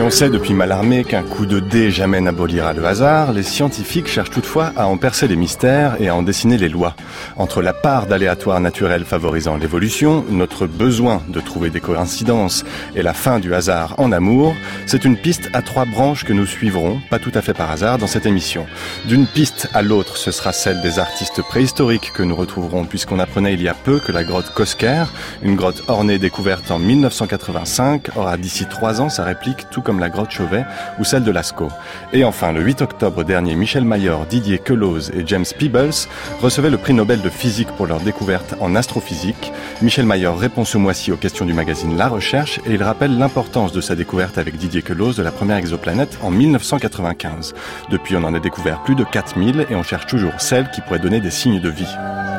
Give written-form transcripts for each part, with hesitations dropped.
on sait depuis Mallarmé qu'un coup de dé jamais n'abolira le hasard, les scientifiques cherchent toutefois à en percer les mystères et à en dessiner les lois. Entre la part d'aléatoire naturel favorisant l'évolution, notre besoin de trouver des coïncidences et la fin du hasard en amour, c'est une piste à 3 branches que nous suivrons, pas tout à fait par hasard, dans cette émission. D'une piste à l'autre, ce sera celle des artistes préhistoriques que nous retrouverons puisqu'on apprenait il y a peu que la grotte Cosquer, une grotte ornée découverte en 1985, aura d'ici 3 ans sa réplique, tout comme la grotte Chauvet ou celle de Lascaux. Et enfin, le 8 octobre dernier, Michel Mayor, Didier Queloz et James Peebles recevaient le prix Nobel de physique pour leur découverte en astrophysique. Michel Mayor répond ce mois-ci aux questions du magazine La Recherche et il rappelle l'importance de sa découverte avec Didier Queloz de la première exoplanète en 1995. Depuis, on en a découvert plus de 4000 et on cherche toujours celle qui pourrait donner des signes de vie.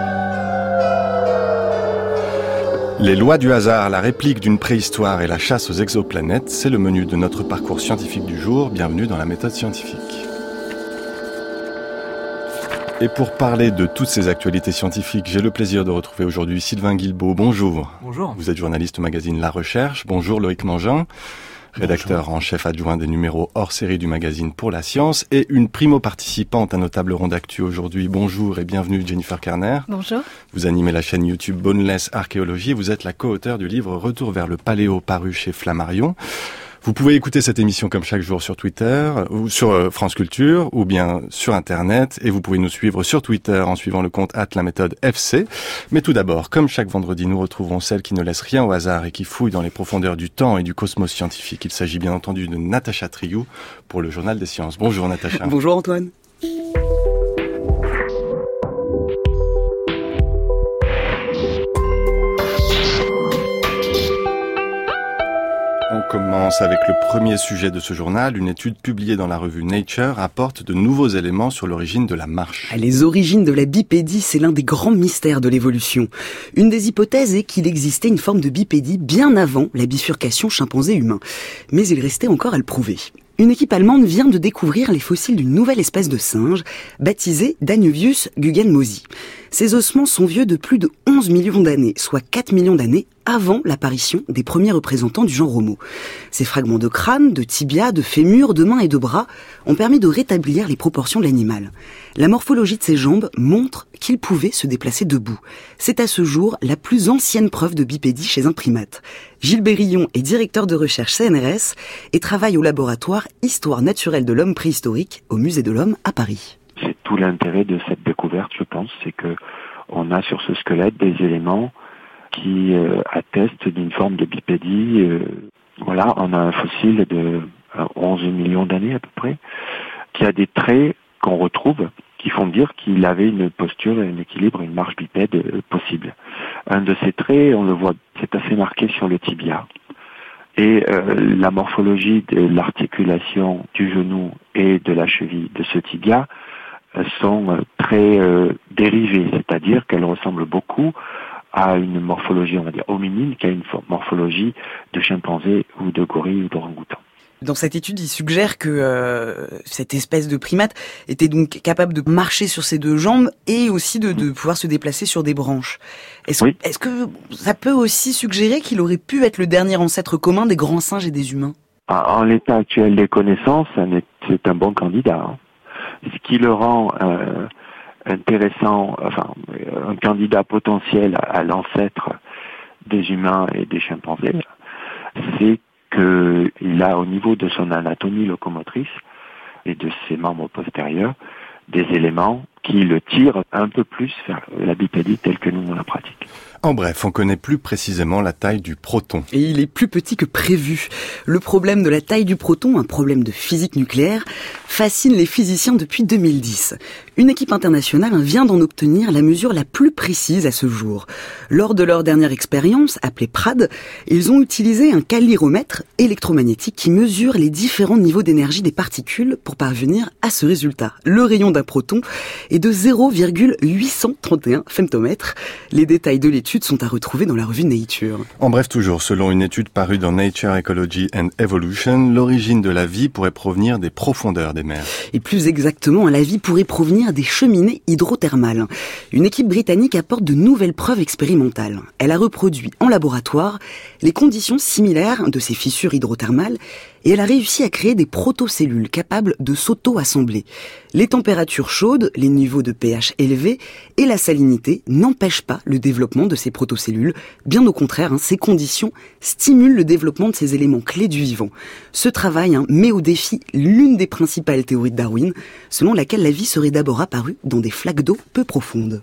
Les lois du hasard, la réplique d'une préhistoire et la chasse aux exoplanètes, c'est le menu de notre parcours scientifique du jour. Bienvenue dans la méthode scientifique. Et pour parler de toutes ces actualités scientifiques, j'ai le plaisir de retrouver aujourd'hui Sylvain Guilbeault. Bonjour. Bonjour. Vous êtes journaliste au magazine La Recherche. Bonjour Loïc Mangin, rédacteur en chef adjoint des numéros hors série du magazine Pour la Science et une primo-participante à nos tables rondes d'actu aujourd'hui. Bonjour et bienvenue Jennifer Kerner. Bonjour. Vous animez la chaîne YouTube Boneless Archéologie et vous êtes la co-auteure du livre Retour vers le Paléo paru chez Flammarion. Vous pouvez écouter cette émission comme chaque jour sur Twitter ou sur France Culture ou bien sur Internet et vous pouvez nous suivre sur Twitter en suivant le compte @laméthode_fc. Mais tout d'abord, comme chaque vendredi, nous retrouvons celle qui ne laisse rien au hasard et qui fouille dans les profondeurs du temps et du cosmos scientifique. Il s'agit bien entendu de Natacha Triou pour le Journal des Sciences. Bonjour Natacha. Bonjour Antoine. On commence avec le premier sujet de ce journal. Une étude publiée dans la revue Nature apporte de nouveaux éléments sur l'origine de la marche. Les origines de la bipédie, c'est l'un des grands mystères de l'évolution. Une des hypothèses est qu'il existait une forme de bipédie bien avant la bifurcation chimpanzé-humain. Mais il restait encore à le prouver. Une équipe allemande vient de découvrir les fossiles d'une nouvelle espèce de singe, baptisée Danuvius guggenmosi. Ces ossements sont vieux de plus de 11 millions d'années, soit 4 millions d'années avant l'apparition des premiers représentants du genre Homo. Ces fragments de crâne, de tibia, de fémur, de mains et de bras ont permis de rétablir les proportions de l'animal. La morphologie de ses jambes montre qu'il pouvait se déplacer debout. C'est à ce jour la plus ancienne preuve de bipédie chez un primate. Gilles Bérillon est directeur de recherche CNRS et travaille au laboratoire Histoire naturelle de l'homme préhistorique au Musée de l'Homme à Paris. C'est tout l'intérêt de cette découverte, je pense, c'est que on a sur ce squelette des éléments qui attestent d'une forme de bipédie. Voilà, on a un fossile de 11 millions d'années à peu près, qui a des traits qu'on retrouve, qui font dire qu'il avait une posture, un équilibre, une marche bipède possible. Un de ces traits, on le voit, c'est assez marqué sur le tibia. Et la morphologie de l'articulation du genou et de la cheville de ce tibia sont très dérivées, c'est-à-dire qu'elles ressemblent beaucoup à une morphologie, on va dire, hominine, qui a une morphologie de chimpanzé ou de gorille ou d'orang-outan. Dans cette étude, il suggère que cette espèce de primate était donc capable de marcher sur ses 2 jambes et aussi de pouvoir se déplacer sur des branches. Est-ce que ça peut aussi suggérer qu'il aurait pu être le dernier ancêtre commun des grands singes et des humains ? En l'état actuel des connaissances, c'est un bon candidat. Ce qui le rend intéressant, enfin, un candidat potentiel à l'ancêtre des humains et des chimpanzés, c'est qu'il a au niveau de son anatomie locomotrice et de ses membres postérieurs des éléments qui le tirent un peu plus vers la bipédie telle que nous on la pratique. En bref, on connaît plus précisément la taille du proton. Et il est plus petit que prévu. Le problème de la taille du proton, un problème de physique nucléaire, fascine les physiciens depuis 2010. Une équipe internationale vient d'en obtenir la mesure la plus précise à ce jour. Lors de leur dernière expérience, appelée PRAD, ils ont utilisé un caliromètre électromagnétique qui mesure les différents niveaux d'énergie des particules pour parvenir à ce résultat. Le rayon d'un proton et de 0,831 femtomètres. Les détails de l'étude sont à retrouver dans la revue Nature. En bref, toujours, selon une étude parue dans Nature Ecology and Evolution, l'origine de la vie pourrait provenir des profondeurs des mers. Et plus exactement, la vie pourrait provenir des cheminées hydrothermales. Une équipe britannique apporte de nouvelles preuves expérimentales. Elle a reproduit en laboratoire les conditions similaires de ces fissures hydrothermales et elle a réussi à créer des protocellules capables de s'auto-assembler. Les températures chaudes, les niveaux de pH élevés et la salinité n'empêchent pas le développement de ces protocellules. Bien au contraire, ces conditions stimulent le développement de ces éléments clés du vivant. Ce travail met au défi l'une des principales théories de Darwin, selon laquelle la vie serait d'abord apparue dans des flaques d'eau peu profondes.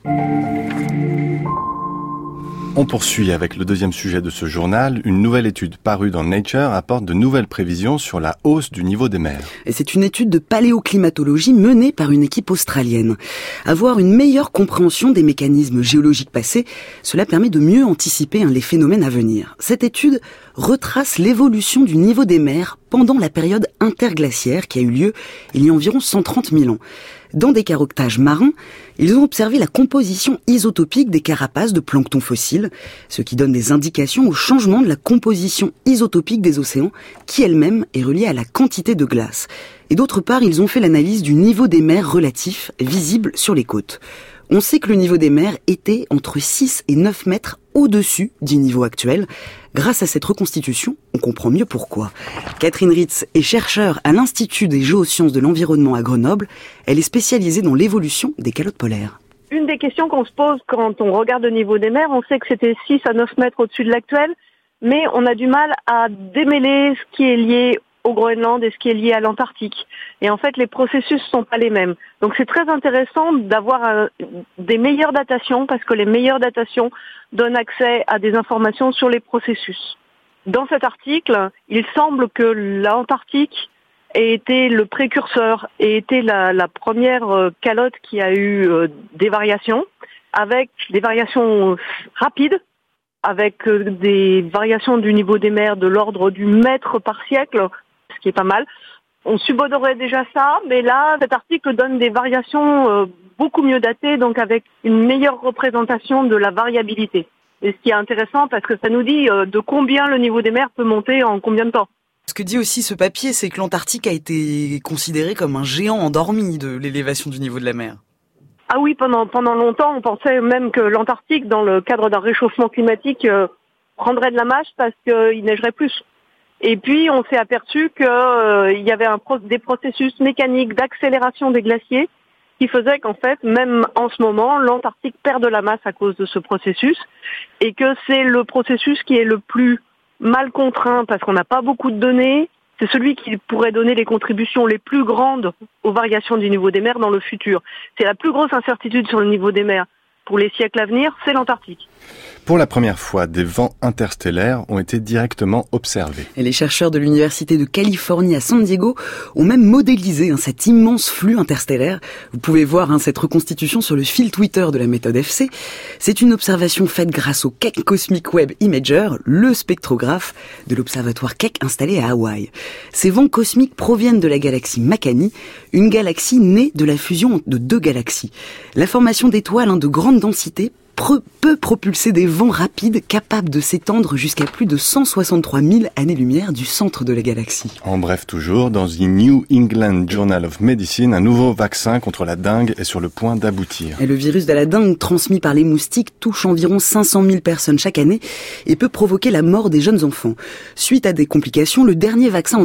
On poursuit avec le deuxième sujet de ce journal. Une nouvelle étude parue dans Nature apporte de nouvelles prévisions sur la hausse du niveau des mers. Et c'est une étude de paléoclimatologie menée par une équipe australienne. Avoir une meilleure compréhension des mécanismes géologiques passés, cela permet de mieux anticiper les phénomènes à venir. Cette étude retrace l'évolution du niveau des mers pendant la période interglaciaire qui a eu lieu il y a environ 130 000 ans. Dans des caroctages marins, ils ont observé la composition isotopique des carapaces de plancton fossiles, ce qui donne des indications au changement de la composition isotopique des océans, qui elle-même est reliée à la quantité de glace. Et d'autre part, ils ont fait l'analyse du niveau des mers relatif visible sur les côtes. On sait que le niveau des mers était entre 6 et 9 mètres au-dessus du niveau actuel. Grâce à cette reconstitution, on comprend mieux pourquoi. Catherine Ritz est chercheure à l'Institut des géosciences de l'environnement à Grenoble. Elle est spécialisée dans l'évolution des calottes polaires. Une des questions qu'on se pose quand on regarde le niveau des mers, on sait que c'était 6 à 9 mètres au-dessus de l'actuel, mais on a du mal à démêler ce qui est lié au Groenland et ce qui est lié à l'Antarctique. Et en fait, les processus sont pas les mêmes. Donc c'est très intéressant d'avoir des meilleures datations, parce que les meilleures datations donnent accès à des informations sur les processus. Dans cet article, il semble que l'Antarctique ait été le précurseur, ait été la première calotte qui a eu des variations, avec des variations rapides, avec des variations du niveau des mers de l'ordre du mètre par siècle, ce qui est pas mal. On subodorait déjà ça, mais là, cet article donne des variations beaucoup mieux datées, donc avec une meilleure représentation de la variabilité. Et ce qui est intéressant, parce que ça nous dit de combien le niveau des mers peut monter en combien de temps. Ce que dit aussi ce papier, c'est que l'Antarctique a été considéré comme un géant endormi de l'élévation du niveau de la mer. Ah oui, pendant longtemps, on pensait même que l'Antarctique, dans le cadre d'un réchauffement climatique, prendrait de la masse parce qu'il neigerait plus. Et puis, on s'est aperçu qu'il y avait des processus mécaniques d'accélération des glaciers qui faisaient qu'en fait, même en ce moment, l'Antarctique perd de la masse à cause de ce processus et que c'est le processus qui est le plus mal contraint parce qu'on n'a pas beaucoup de données. C'est celui qui pourrait donner les contributions les plus grandes aux variations du niveau des mers dans le futur. C'est la plus grosse incertitude sur le niveau des mers pour les siècles à venir, c'est l'Antarctique. Pour la première fois, des vents interstellaires ont été directement observés. Et les chercheurs de l'Université de Californie à San Diego ont même modélisé cet immense flux interstellaire. Vous pouvez voir cette reconstitution sur le fil Twitter de la méthode FC. C'est une observation faite grâce au Keck Cosmic Wave Imager, le spectrographe de l'observatoire Keck installé à Hawaï. Ces vents cosmiques proviennent de la galaxie Makani, une galaxie née de la fusion de deux galaxies. La formation d'étoiles de grande densité peut propulser des vents rapides capables de s'étendre jusqu'à plus de 163 000 années-lumière du centre de la galaxie. En bref, toujours, dans The New England Journal of Medicine, un nouveau vaccin contre la dengue est sur le point d'aboutir. Et le virus de la dengue transmis par les moustiques touche environ 500 000 personnes chaque année et peut provoquer la mort des jeunes enfants. Suite à des complications, le dernier vaccin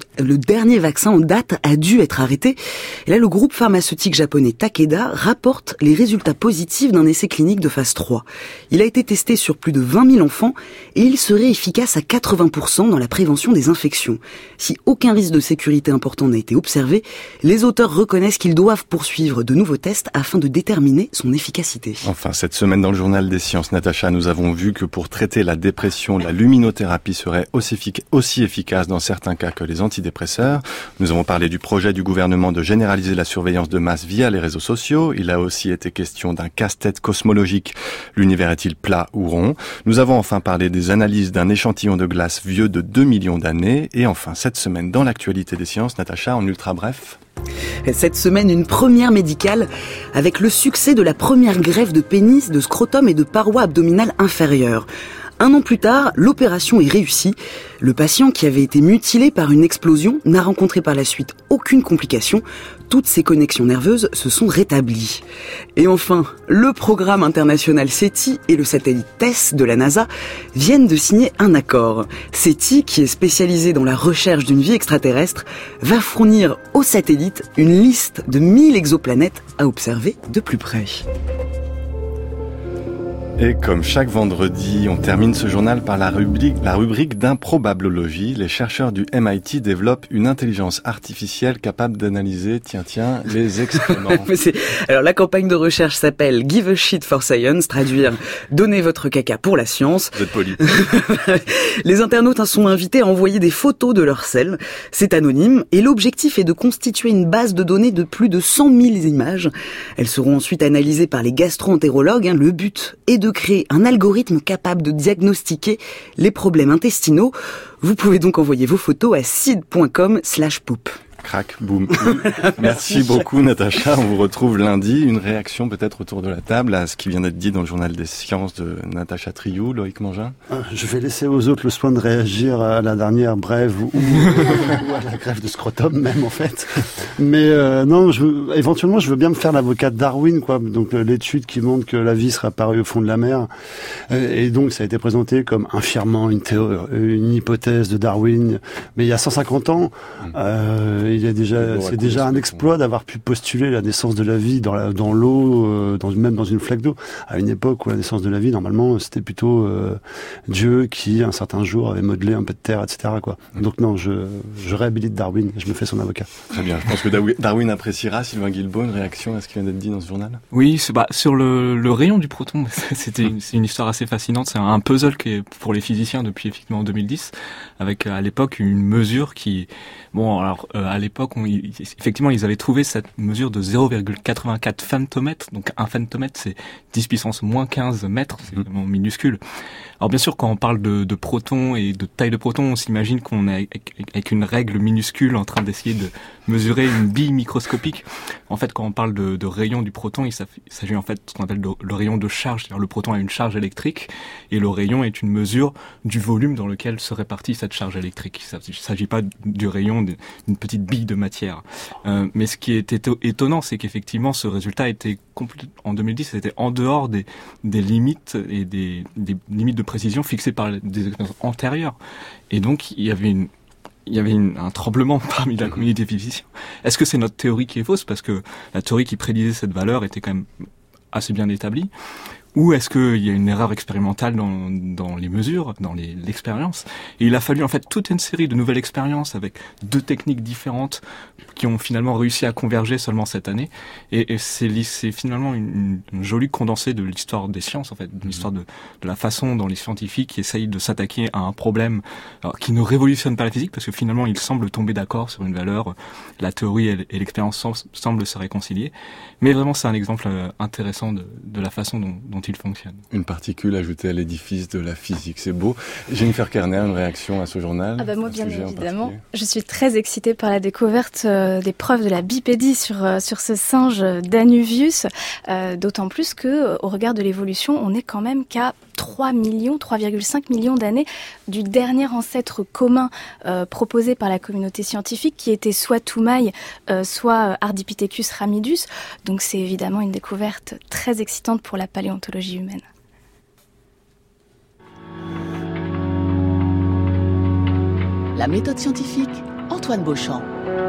en date a dû être arrêté. Et là, le groupe pharmaceutique japonais Takeda rapporte les résultats positifs d'un essai clinique de phase 3. Il a été testé sur plus de 20 000 enfants et il serait efficace à 80% dans la prévention des infections. Si aucun risque de sécurité important n'a été observé, les auteurs reconnaissent qu'ils doivent poursuivre de nouveaux tests afin de déterminer son efficacité. Enfin, cette semaine dans le journal des sciences, Natacha, nous avons vu que pour traiter la dépression, la luminothérapie serait aussi efficace dans certains cas que les antidépresseurs. Nous avons parlé du projet du gouvernement de généraliser la surveillance de masse via les réseaux sociaux. Il a aussi été question d'un casse-tête cosmologique scientifique. L'univers est-il plat ou rond? Nous avons enfin parlé des analyses d'un échantillon de glace vieux de 2 millions d'années. Et enfin, cette semaine, dans l'actualité des sciences, Natacha, en ultra bref. Cette semaine, une première médicale avec le succès de la première greffe de pénis, de scrotum et de paroi abdominale inférieure. 1 an plus tard, l'opération est réussie. Le patient, qui avait été mutilé par une explosion, n'a rencontré par la suite aucune complication. Toutes ses connexions nerveuses se sont rétablies. Et enfin, le programme international SETI et le satellite TESS de la NASA viennent de signer un accord. SETI, qui est spécialisé dans la recherche d'une vie extraterrestre, va fournir au satellite une liste de 1000 exoplanètes à observer de plus près. Et comme chaque vendredi, on termine ce journal par la rubrique d'improbabilité. Les chercheurs du MIT développent une intelligence artificielle capable d'analyser, tiens, les excréments. Alors la campagne de recherche s'appelle Give a shit for science, traduire donnez votre caca pour la science. Vous êtes poli. Les internautes sont invités à envoyer des photos de leurs selles. C'est anonyme et l'objectif est de constituer une base de données de plus de 100 000 images. Elles seront ensuite analysées par les gastro-entérologues. Le but est de créer un algorithme capable de diagnostiquer les problèmes intestinaux. Vous pouvez donc envoyer vos photos à seed.com/poop. Crac, boum. Merci beaucoup Natacha, on vous retrouve lundi. Une réaction peut-être autour de la table à ce qui vient d'être dit dans le journal des sciences de Natacha Triou, Loïc Mangin. Je vais laisser aux autres le soin de réagir à la dernière brève ou à la greffe de scrotum même en fait. Mais non, éventuellement je veux bien me faire l'avocat de Darwin, quoi. Donc l'étude qui montre que la vie serait apparue au fond de la mer. Et donc ça a été présenté comme infirmant une hypothèse de Darwin. Mais il y a 150 ans, c'est déjà un exploit d'avoir pu postuler la naissance de la vie dans l'eau, même dans une flaque d'eau. À une époque où la naissance de la vie, normalement, c'était plutôt Dieu qui, un certain jour, avait modelé un peu de terre, etc., quoi. Donc non, je réhabilite Darwin, je me fais son avocat. Très bien, je pense que Darwin appréciera. Sylvain Guilbault, une réaction à ce qui vient d'être dit dans ce journal? Oui, sur le rayon du proton, c'est une histoire assez fascinante. C'est un puzzle qui est pour les physiciens depuis effectivement 2010, avec à l'époque une mesure qui... à l'époque, effectivement, ils avaient trouvé cette mesure de 0,84 femtomètres. Donc, un femtomètre, c'est 10 puissance moins 15 mètres. C'est vraiment minuscule. Alors, bien sûr, quand on parle de protons et de taille de protons, on s'imagine qu'on est avec une règle minuscule en train d'essayer de mesurer une bille microscopique. En fait, quand on parle de rayon du proton, il s'agit en fait de ce qu'on appelle le rayon de charge. C'est-à-dire, le proton a une charge électrique et le rayon est une mesure du volume dans lequel se répartit cette charge électrique. Il ne s'agit pas du rayon d'une petite bille de matière. Mais ce qui est étonnant, c'est qu'effectivement, ce résultat était en 2010, c'était en dehors des limites et des limites de précision fixées par des expériences antérieures. Et donc, il y avait un tremblement parmi la communauté physicienne. Est-ce que c'est notre théorie qui est fausse? Parce que la théorie qui prédisait cette valeur était quand même assez bien établie. Ou est-ce qu'il y a une erreur expérimentale dans les mesures, dans l'expérience? Et il a fallu en fait toute une série de nouvelles expériences avec 2 techniques différentes qui ont finalement réussi à converger seulement cette année. Et c'est finalement une jolie condensée de l'histoire des sciences, en fait, de l'histoire de la façon dont les scientifiques essayent de s'attaquer à un problème qui ne révolutionne pas la physique, parce que finalement ils semblent tomber d'accord sur une valeur, la théorie et l'expérience semblent se réconcilier. Mais vraiment c'est un exemple intéressant de la façon dont il fonctionne. Une particule ajoutée à l'édifice de la physique, c'est beau. Jennifer Kerner, une réaction à ce journal? Moi, bien évidemment, je suis très excitée par la découverte des preuves de la bipédie sur ce singe Danuvius, d'autant plus que, au regard de l'évolution, on n'est quand même qu'à 3,5 millions d'années du dernier ancêtre commun proposé par la communauté scientifique, qui était soit Toumaï, soit Ardipithecus ramidus. Donc c'est évidemment une découverte très excitante pour la paléontologie humaine. La méthode scientifique, Antoine Beauchamp.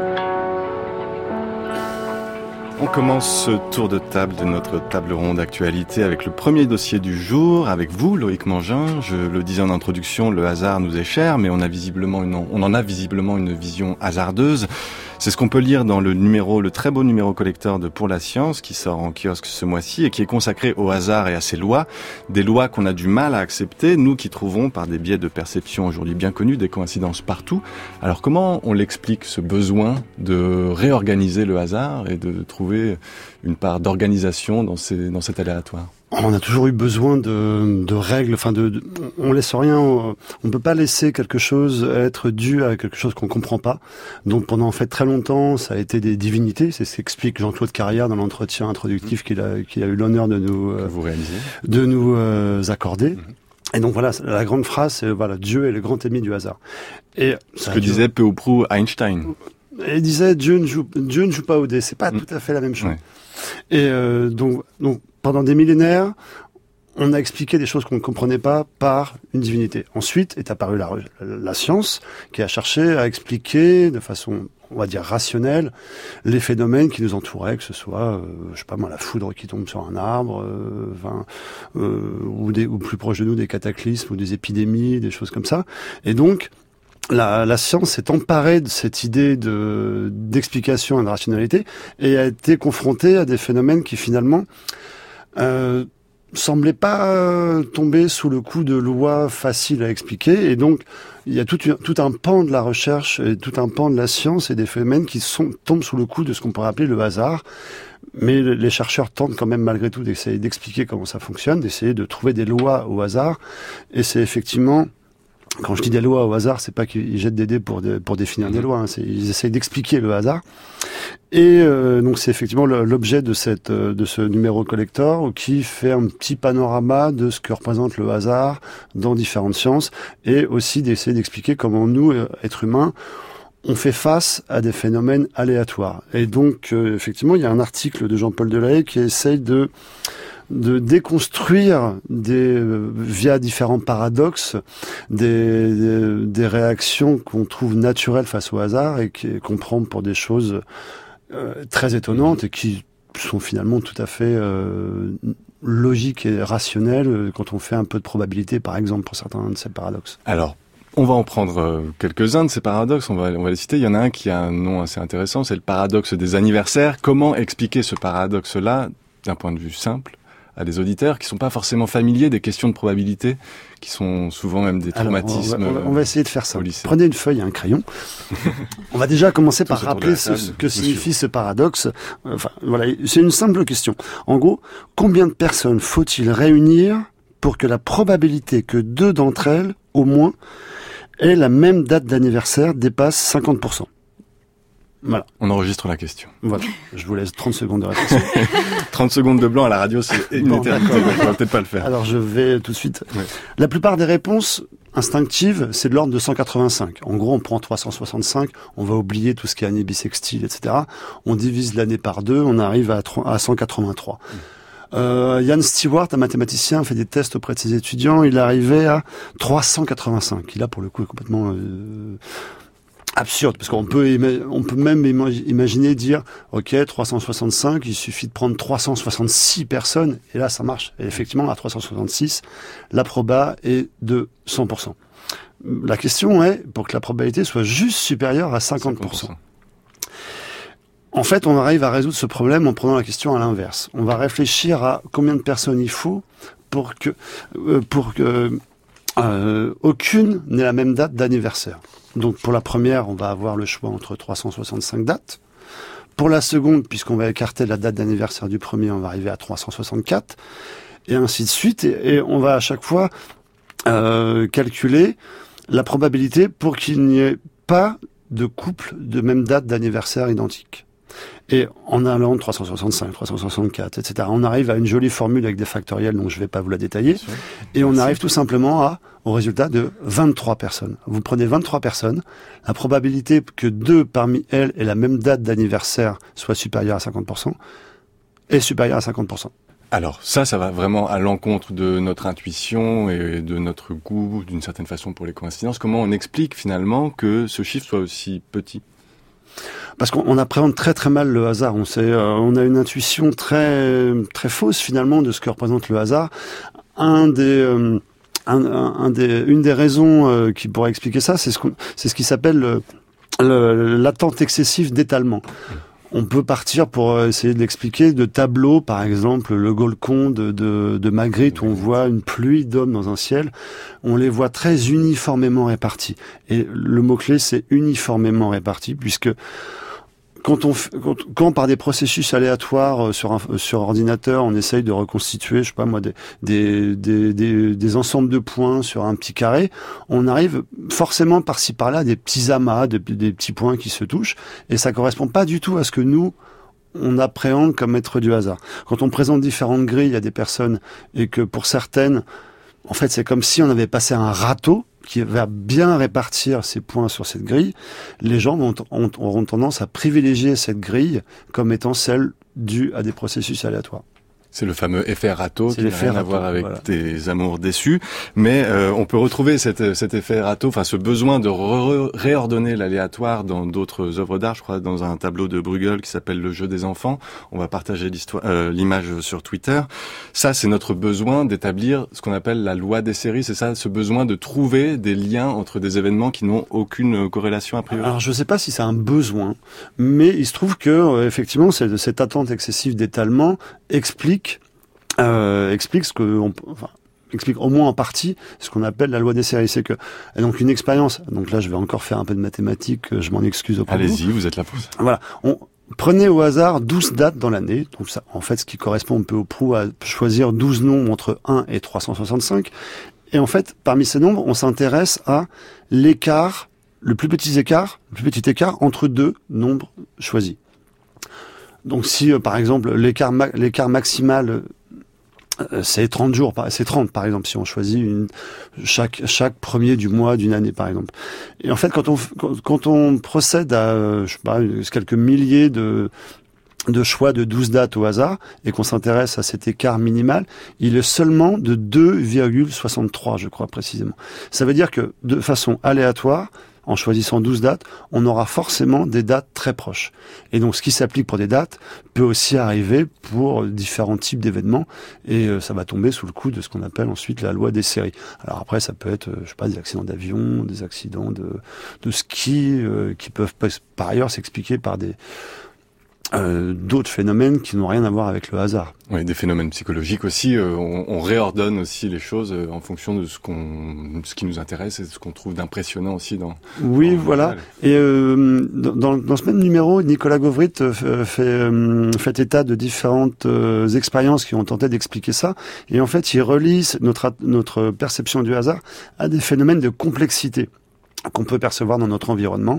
On commence ce tour de table de notre table ronde actualité avec le premier dossier du jour, avec vous, Loïc Mangin. Je le disais en introduction, le hasard nous est cher, mais on en a visiblement une vision hasardeuse. C'est ce qu'on peut lire dans le très beau numéro collector de Pour la Science, qui sort en kiosque ce mois-ci et qui est consacré au hasard et à ses lois. Des lois qu'on a du mal à accepter, nous qui trouvons, par des biais de perception aujourd'hui bien connus, des coïncidences partout. Alors comment on l'explique, ce besoin de réorganiser le hasard et de trouver une part d'organisation dans cet aléatoire? On a toujours eu besoin de règles, on laisse rien, on peut pas laisser quelque chose être dû à quelque chose qu'on comprend pas. Donc pendant en fait très longtemps, ça a été des divinités, c'est ce qu'explique Jean-Claude Carrière dans l'entretien introductif qu'il a eu l'honneur de nous accorder. Et donc voilà, la grande phrase, c'est voilà, Dieu est le grand ennemi du hasard. Et ce que disait peu ou prou Einstein. Et il disait Dieu ne joue pas au dé, c'est pas tout à fait la même chose. Ouais. Et donc pendant des millénaires, on a expliqué des choses qu'on ne comprenait pas par une divinité. Ensuite est apparue la science qui a cherché à expliquer de façon, on va dire, rationnelle les phénomènes qui nous entouraient, que ce soit, la foudre qui tombe sur un arbre, ou plus proche de nous des cataclysmes ou des épidémies, des choses comme ça. Et donc, la science s'est emparée de cette idée d'explication et de rationalité et a été confrontée à des phénomènes qui finalement semblaient pas tomber sous le coup de lois faciles à expliquer. Et donc, il y a tout un pan de la recherche et tout un pan de la science et des phénomènes qui tombent sous le coup de ce qu'on pourrait appeler le hasard. Mais les chercheurs tentent quand même malgré tout d'essayer d'expliquer comment ça fonctionne, d'essayer de trouver des lois au hasard. Et c'est effectivement... Quand je dis des lois au hasard, c'est pas qu'ils jettent des dés pour définir des lois, ils essayent d'expliquer le hasard. Et donc c'est effectivement l'objet de ce numéro collector qui fait un petit panorama de ce que représente le hasard dans différentes sciences et aussi d'essayer d'expliquer comment nous, êtres humains, on fait face à des phénomènes aléatoires. Et donc effectivement, il y a un article de Jean-Paul Delahaye qui essaye de déconstruire via différents paradoxes des réactions qu'on trouve naturelles face au hasard et qu'on prend pour des choses très étonnantes et qui sont finalement tout à fait logiques et rationnelles quand on fait un peu de probabilité, par exemple, pour certains de ces paradoxes. Alors, on va en prendre quelques-uns de ces paradoxes, on va les citer. Il y en a un qui a un nom assez intéressant, c'est le paradoxe des anniversaires. Comment expliquer ce paradoxe-là d'un point de vue simple à des auditeurs qui sont pas forcément familiers des questions de probabilité, qui sont souvent même des traumatismes. On va essayer de faire ça. Prenez une feuille et un crayon. On va déjà commencer par rappeler ce que signifie ce paradoxe. C'est une simple question. En gros, combien de personnes faut-il réunir pour que la probabilité que 2 d'entre elles, au moins, aient la même date d'anniversaire dépasse 50%? Voilà. On enregistre la question. Voilà. Je vous laisse 30 secondes de réflexion. 30 secondes de blanc à la radio, c'est une éternité. On va peut-être pas le faire. Alors, je vais tout de suite. Ouais. La plupart des réponses instinctives, c'est de l'ordre de 185. En gros, on prend 365, on va oublier tout ce qui est année bissextile, etc. On divise l'année par 2, on arrive à 183. Ian Stewart, un mathématicien, fait des tests auprès de ses étudiants. Il est arrivé à 385. Qui là, pour le coup, est complètement... absurde, parce qu'on peut même imaginer dire, ok, 365, il suffit de prendre 366 personnes, et là, ça marche. Et effectivement, à 366, la proba est de 100%. La question est, pour que la probabilité soit juste supérieure à 50%. En fait, on arrive à résoudre ce problème en prenant la question à l'inverse. On va réfléchir à combien de personnes il faut pour que aucune n'ait la même date d'anniversaire. Donc pour la première, on va avoir le choix entre 365 dates. Pour la seconde, puisqu'on va écarter la date d'anniversaire du premier, on va arriver à 364, et ainsi de suite. Et on va à chaque fois calculer la probabilité pour qu'il n'y ait pas de couple de même date d'anniversaire identique. Et en allant de 365, 364, etc., on arrive à une jolie formule avec des factoriels dont je ne vais pas vous la détailler. Et on arrive tout simplement au résultat de 23 personnes. Vous prenez 23 personnes, la probabilité que 2 parmi elles aient la même date d'anniversaire soit supérieure à 50% est supérieure à 50%. Alors ça va vraiment à l'encontre de notre intuition et de notre goût, d'une certaine façon, pour les coïncidences. Comment on explique finalement que ce chiffre soit aussi petit ? Parce qu'on appréhende très très mal le hasard. On a une intuition très très fausse finalement de ce que représente le hasard. Une des raisons qui pourrait expliquer ça, c'est ce qui s'appelle l'attente excessive d'étalement. On peut partir pour essayer de l'expliquer de tableaux, par exemple le Golcon de Magritte, où on voit une pluie d'hommes dans un ciel. On les voit très uniformément répartis. Et le mot-clé, c'est uniformément répartis, puisque quand par des processus aléatoires sur ordinateur, on essaye de reconstituer, je sais pas moi, des ensembles de points sur un petit carré, on arrive forcément par-ci par-là à des petits amas, des petits points qui se touchent, et ça correspond pas du tout à ce que nous on appréhende comme être du hasard. Quand on présente différentes grilles à des personnes et que pour certaines, en fait, c'est comme si on avait passé un râteau qui va bien répartir ces points sur cette grille, les gens auront tendance à privilégier cette grille comme étant celle due à des processus aléatoires. C'est le fameux effet râteau qui n'a rien à voir avec tes amours déçus. Mais on peut retrouver cet effet râteau, enfin ce besoin de réordonner l'aléatoire dans d'autres œuvres d'art. Je crois dans un tableau de Bruegel qui s'appelle Le jeu des enfants. On va partager l'image sur Twitter. Ça, c'est notre besoin d'établir ce qu'on appelle la loi des séries. C'est ça, ce besoin de trouver des liens entre des événements qui n'ont aucune corrélation a priori. Alors je ne sais pas si c'est un besoin, mais il se trouve que effectivement cette attente excessive d'étalement explique explique au moins en partie ce qu'on appelle la loi des séries. C'est que, et donc une expérience, donc là je vais encore faire un peu de mathématiques, je m'en excuse auprès de vous. Allez-y, vous êtes là pour ça. Voilà. Prenez au hasard 12 dates dans l'année, donc ça, en fait, ce qui correspond un peu au prou à choisir 12 nombres entre 1 et 365. Et en fait, parmi ces nombres, on s'intéresse à l'écart, le plus petit écart entre deux nombres choisis. Donc si par exemple l'écart maximal c'est 30 jours, c'est 30 par exemple si on choisit chaque premier du mois d'une année par exemple. Et en fait quand on procède à je sais pas quelques milliers de choix de 12 dates au hasard et qu'on s'intéresse à cet écart minimal, il est seulement de 2,63 je crois précisément. Ça veut dire que de façon aléatoire, en choisissant 12 dates, on aura forcément des dates très proches. Et donc, ce qui s'applique pour des dates peut aussi arriver pour différents types d'événements, et ça va tomber sous le coup de ce qu'on appelle ensuite la loi des séries. Alors après, ça peut être, je sais pas, des accidents d'avion, des accidents de ski, qui peuvent par ailleurs s'expliquer par d'autres phénomènes qui n'ont rien à voir avec le hasard. Oui, des phénomènes psychologiques aussi. On réordonne aussi les choses en fonction de ce qui nous intéresse et de ce qu'on trouve d'impressionnant aussi dans. Oui, voilà. Et dans ce même numéro, Nicolas Govrit fait état de différentes expériences qui ont tenté d'expliquer ça. Et en fait, il relie notre perception du hasard à des phénomènes de complexité qu'on peut percevoir dans notre environnement.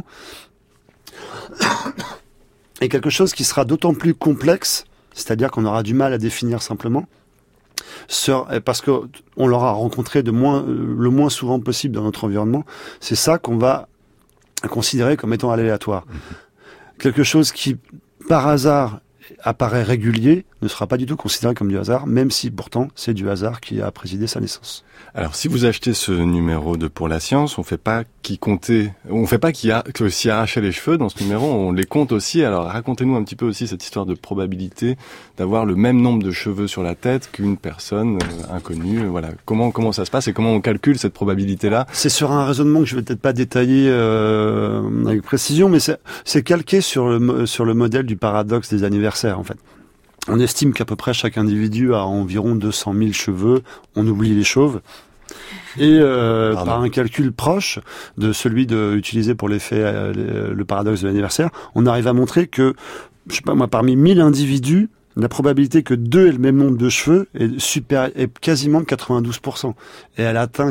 Et quelque chose qui sera d'autant plus complexe, c'est-à-dire qu'on aura du mal à définir simplement, parce que on l'aura rencontré le moins souvent possible dans notre environnement, c'est ça qu'on va considérer comme étant aléatoire. Quelque chose qui, par hasard, apparaît régulier, ne sera pas du tout considéré comme du hasard, même si pourtant c'est du hasard qui a présidé sa naissance. Alors si vous achetez ce numéro de Pour la Science, on fait pas s'y arracher les cheveux dans ce numéro, on les compte aussi. Alors racontez-nous un petit peu aussi cette histoire de probabilité d'avoir le même nombre de cheveux sur la tête qu'une personne inconnue. Voilà, comment ça se passe et comment on calcule cette probabilité-là? C'est sur un raisonnement que je vais peut-être pas détailler avec précision, mais c'est calqué sur le modèle du paradoxe des anniversaires en fait. On estime qu'à peu près chaque individu a environ 200 000 cheveux. On oublie les chauves. Et par un calcul proche de celui utilisé pour l'effet le paradoxe de l'anniversaire, on arrive à montrer que, je sais pas moi, parmi 1000 individus, la probabilité que 2 aient le même nombre de cheveux est quasiment de 92%. Et elle atteint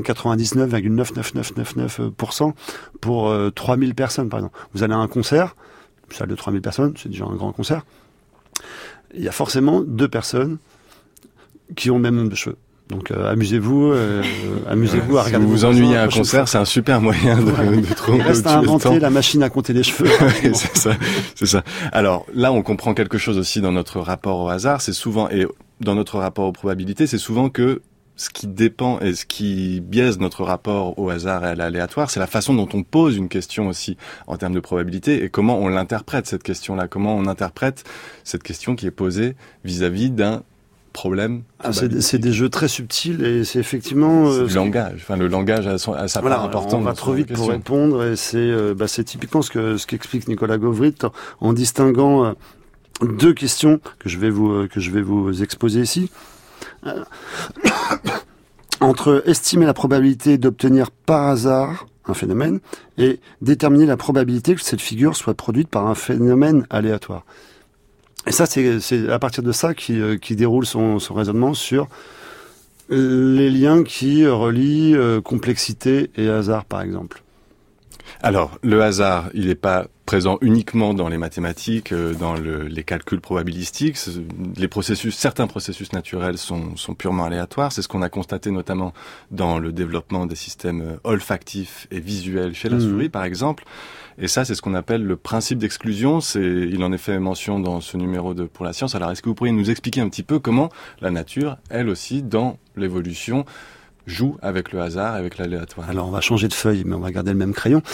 99,99999% pour 3000 personnes, par exemple. Vous allez à un concert, une salle de 3000 personnes, c'est déjà un grand concert. Il y a forcément 2 personnes qui ont le même nombre de cheveux. Donc amusez-vous à regarder. Si vous vous ennuyez à un concert, c'est un super moyen de trouver. Il reste à inventer la machine à compter les cheveux. C'est ça. Alors là, on comprend quelque chose aussi dans notre rapport au hasard. C'est souvent, et dans notre rapport aux probabilités, c'est souvent que ce qui dépend et ce qui biaise notre rapport au hasard et à l'aléatoire, c'est la façon dont on pose une question aussi en termes de probabilité et comment on l'interprète cette question-là, comment on interprète cette question qui est posée vis-à-vis d'un problème. C'est des jeux très subtils et c'est effectivement c'est du langage. Enfin, le langage a sa part importante. On va trop vite pour répondre et c'est typiquement ce qu'explique Nicolas Govrit en distinguant 2 questions que je vais vous exposer ici. Entre estimer la probabilité d'obtenir par hasard un phénomène et déterminer la probabilité que cette figure soit produite par un phénomène aléatoire. Et ça, c'est à partir de ça qui déroule son raisonnement sur les liens qui relient complexité et hasard, par exemple. Alors, le hasard, il n'est pas présent uniquement dans les mathématiques, dans les calculs probabilistiques. Certains processus naturels sont purement aléatoires. C'est ce qu'on a constaté notamment dans le développement des systèmes olfactifs et visuels chez la souris, par exemple. Et ça, c'est ce qu'on appelle le principe d'exclusion. Il en est fait mention dans ce numéro de Pour la science. Alors, est-ce que vous pourriez nous expliquer un petit peu comment la nature, elle aussi, dans l'évolution, joue avec le hasard, avec l'aléatoire? Alors, on va changer de feuille, mais on va garder le même crayon.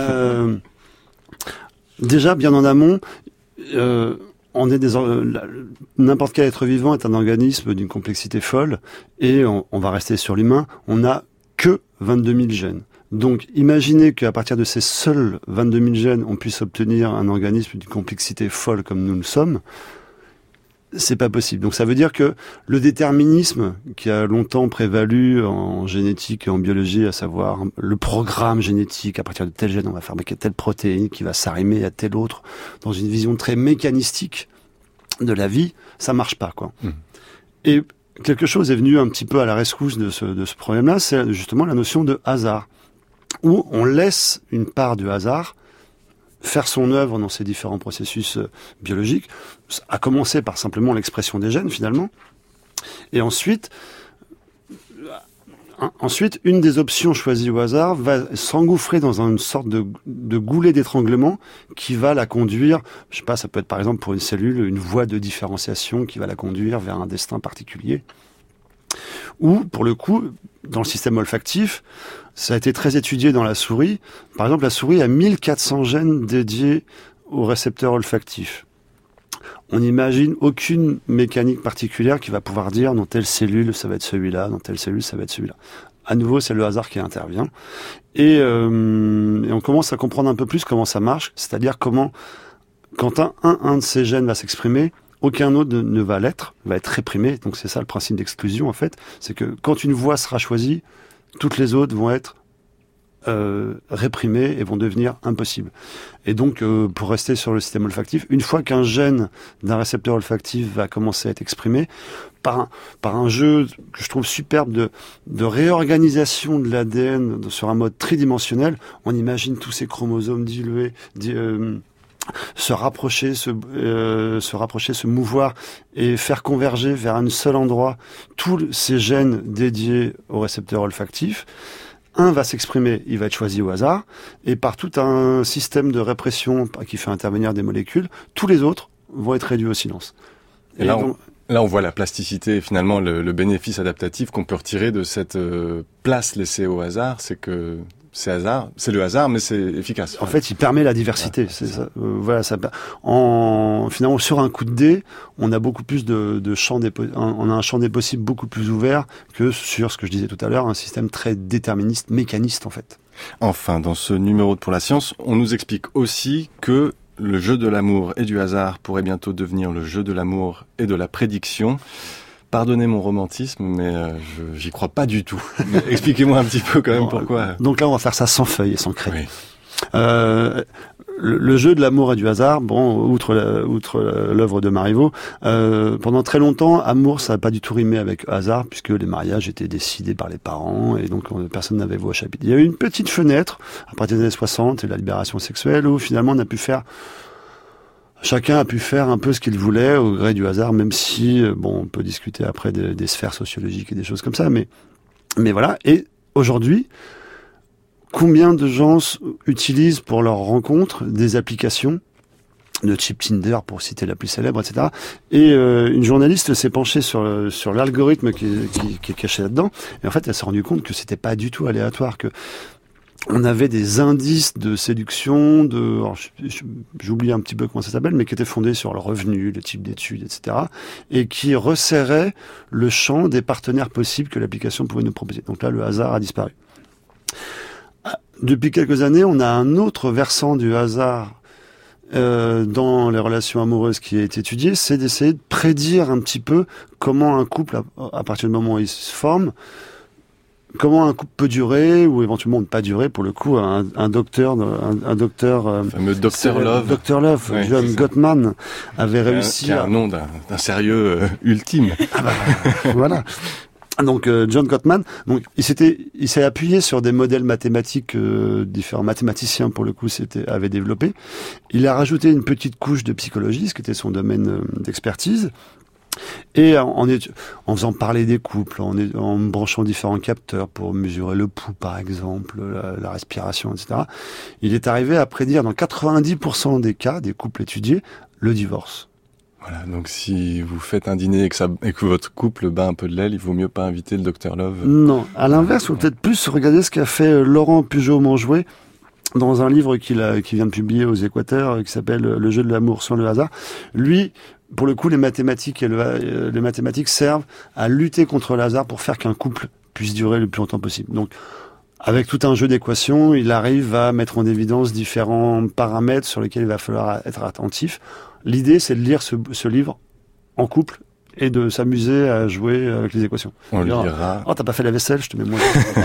Déjà, bien en amont, n'importe quel être vivant est un organisme d'une complexité folle, et on va rester sur l'humain, on n'a que 22 000 gènes. Donc, imaginez qu'à partir de ces seuls 22 000 gènes, on puisse obtenir un organisme d'une complexité folle comme nous le sommes. C'est pas possible. Donc ça veut dire que le déterminisme qui a longtemps prévalu en génétique et en biologie, à savoir le programme génétique, à partir de tel gène, on va fabriquer telle protéine qui va s'arrimer à telle autre, dans une vision très mécanistique de la vie, ça marche pas, quoi. Et quelque chose est venu un petit peu à la rescousse de ce problème-là, c'est justement la notion de hasard, où on laisse une part du hasard faire son œuvre dans ces différents processus biologiques, à commencer par simplement l'expression des gènes, finalement. Et ensuite, une des options choisies au hasard va s'engouffrer dans une sorte de goulet d'étranglement qui va la conduire, je sais pas, ça peut être par exemple pour une cellule, une voie de différenciation qui va la conduire vers un destin particulier. Ou, pour le coup, dans le système olfactif, ça a été très étudié dans la souris. Par exemple, la souris a 1400 gènes dédiés aux récepteurs olfactifs. On n'imagine aucune mécanique particulière qui va pouvoir dire dans telle cellule ça va être celui-là, dans telle cellule ça va être celui-là. À nouveau, c'est le hasard qui intervient. Et on commence à comprendre un peu plus comment ça marche, c'est-à-dire comment, quand un de ces gènes va s'exprimer, aucun autre ne va l'être, va être réprimé. Donc c'est ça le principe d'exclusion en fait. C'est que quand une voie sera choisie, toutes les autres vont être réprimées et vont devenir impossibles. Et donc pour rester sur le système olfactif, une fois qu'un gène d'un récepteur olfactif va commencer à être exprimé, par un jeu que je trouve superbe de réorganisation de l'ADN sur un mode tridimensionnel, on imagine tous ces chromosomes dilués, se rapprocher, se mouvoir et faire converger vers un seul endroit tous ces gènes dédiés au récepteur olfactif. Un va s'exprimer, il va être choisi au hasard, et par tout un système de répression qui fait intervenir des molécules, tous les autres vont être réduits au silence. Et là, on voit la plasticité et finalement le bénéfice adaptatif qu'on peut retirer de cette place laissée au hasard, c'est que c'est le hasard, mais c'est efficace. En fait, il permet la diversité. Ouais, c'est ça. Voilà, finalement, sur un coup de dé, on a beaucoup plus de champs on a un champ des possibles beaucoup plus ouvert que sur ce que je disais tout à l'heure, un système très déterministe, mécaniste, en fait. Enfin, dans ce numéro de Pour la science, on nous explique aussi que le jeu de l'amour et du hasard pourrait bientôt devenir le jeu de l'amour et de la prédiction. Pardonnez mon romantisme, mais j'y crois pas du tout. Expliquez-moi un petit peu quand même pourquoi. Donc là, on va faire ça sans feuilles et sans craie. Oui. Le jeu de l'amour et du hasard, bon, outre l'œuvre de Marivaux, pendant très longtemps, amour, ça n'a pas du tout rimé avec hasard, puisque les mariages étaient décidés par les parents, et donc personne n'avait voix au chapitre. Il y a eu une petite fenêtre, à partir des années 60, et la libération sexuelle, où finalement chacun a pu faire un peu ce qu'il voulait au gré du hasard, même si, on peut discuter après des sphères sociologiques et des choses comme ça, mais voilà. Et aujourd'hui, combien de gens utilisent pour leurs rencontres des applications de type Tinder, pour citer la plus célèbre, etc. Et une journaliste s'est penchée sur l'algorithme qui est caché là-dedans, et en fait, elle s'est rendue compte que c'était pas du tout aléatoire, que on avait des indices de séduction, j'oublie un petit peu comment ça s'appelle, mais qui étaient fondés sur le revenu, le type d'études, etc. et qui resserraient le champ des partenaires possibles que l'application pouvait nous proposer. Donc là, le hasard a disparu. Depuis quelques années, on a un autre versant du hasard dans les relations amoureuses qui a été étudié, c'est d'essayer de prédire un petit peu comment un couple, à partir du moment où il se forme, comment un couple peut durer ou éventuellement ne pas durer. Pour le coup, un docteur, fameux Dr Love. Dr Love, ouais, John Gottman avait réussi. Qui a un nom d'un sérieux ultime. Voilà. Donc John Gottman, donc il s'est appuyé sur des modèles mathématiques différents mathématiciens pour le coup avaient développé. Il a rajouté une petite couche de psychologie, ce qui était son domaine d'expertise. Et en faisant parler des couples, en branchant différents capteurs pour mesurer le pouls par exemple, la respiration, etc. Il est arrivé à prédire dans 90% des cas des couples étudiés le divorce. Voilà, donc si vous faites un dîner et que votre couple bat un peu de l'aile, il vaut mieux pas inviter le Dr Love. Non, à l'inverse, il faut peut-être plus regarder ce qu'a fait Laurent Pujol-Monjouet dans un livre qu'il vient de publier aux Équateurs, qui s'appelle Le jeu de l'amour sans le hasard. Lui, pour le coup, les mathématiques servent à lutter contre le hasard pour faire qu'un couple puisse durer le plus longtemps possible. Donc, avec tout un jeu d'équations, il arrive à mettre en évidence différents paramètres sur lesquels il va falloir être attentif. L'idée, c'est de lire ce livre en couple et de s'amuser à jouer avec les équations. On lira. Oh, t'as pas fait la vaisselle, je te mets moins.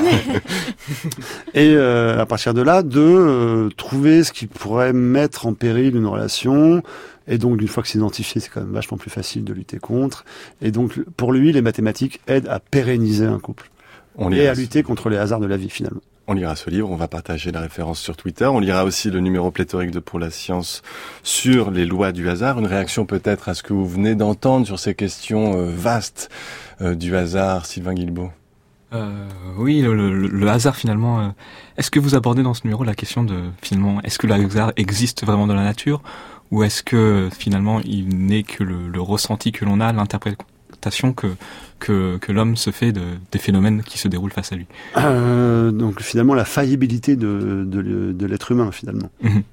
Et à partir de là, trouver ce qui pourrait mettre en péril une relation. Et donc, une fois que c'est identifié, c'est quand même vachement plus facile de lutter contre. Et donc, pour lui, les mathématiques aident à pérenniser un couple. Et à lutter contre les hasards de la vie, finalement. On lira ce livre, on va partager la référence sur Twitter. On lira aussi le numéro pléthorique de Pour la Science sur les lois du hasard. Une réaction peut-être à ce que vous venez d'entendre sur ces questions vastes du hasard, Sylvain Guilbeault. Oui, le hasard finalement. Est-ce que vous abordez dans ce numéro la question de finalement, est-ce que le hasard existe vraiment dans la nature, ou est-ce que finalement il n'est que le ressenti que l'on a, l'interprétation que l'homme se fait des phénomènes qui se déroulent face à lui. Donc finalement la faillibilité de l'être humain finalement.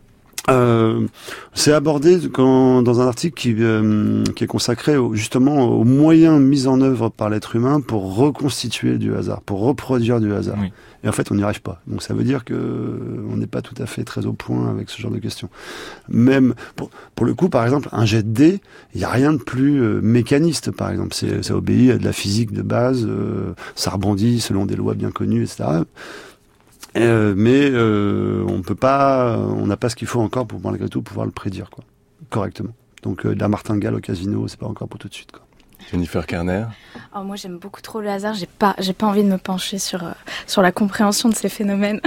C'est abordé dans un article qui est consacré justement aux moyens mis en œuvre par l'être humain pour reconstituer du hasard, pour reproduire du hasard. Oui. Et en fait, on n'y arrive pas. Donc ça veut dire que on n'est pas tout à fait très au point avec ce genre de questions. Même pour le coup, par exemple, un jet de dés, il n'y a rien de plus mécaniste, par exemple. Ça obéit à de la physique de base, ça rebondit selon des lois bien connues, etc. Mais on n'a pas ce qu'il faut encore pour malgré tout pouvoir le prédire, quoi, correctement. Donc de la martingale au casino, c'est pas encore pour tout de suite, quoi. Jennifer Kerner. Oh, moi j'aime beaucoup trop le hasard, j'ai pas envie de me pencher sur la compréhension de ces phénomènes.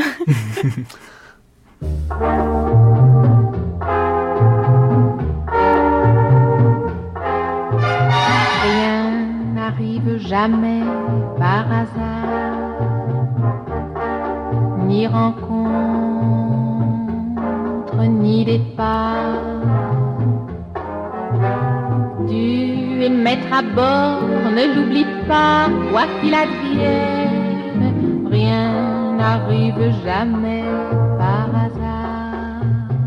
Rien n'arrive jamais par hasard, ni rencontre, ni départ. Tu es maître à bord, ne l'oublie pas, quoi qu'il advienne, rien n'arrive jamais par hasard.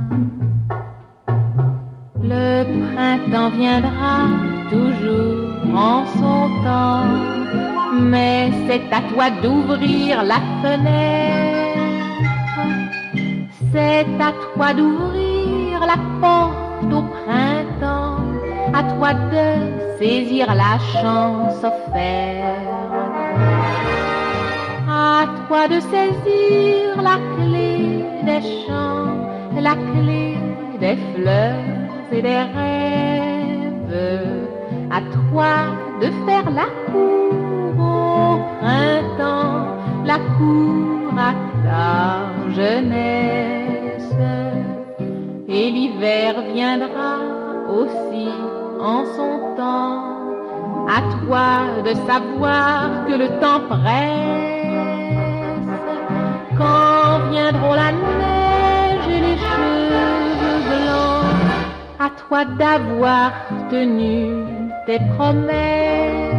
Le printemps viendra toujours en son temps, mais c'est à toi d'ouvrir la fenêtre, c'est à toi d'ouvrir la porte au printemps, à toi de saisir la chance offerte, à toi de saisir la clé des champs, la clé des fleurs et des rêves, à toi de faire la cour au printemps, la cour à ta jeunesse, et l'hiver viendra aussi en son temps, à toi de savoir que le temps presse, quand viendront la neige et les cheveux blancs, à toi d'avoir tenu tes promesses.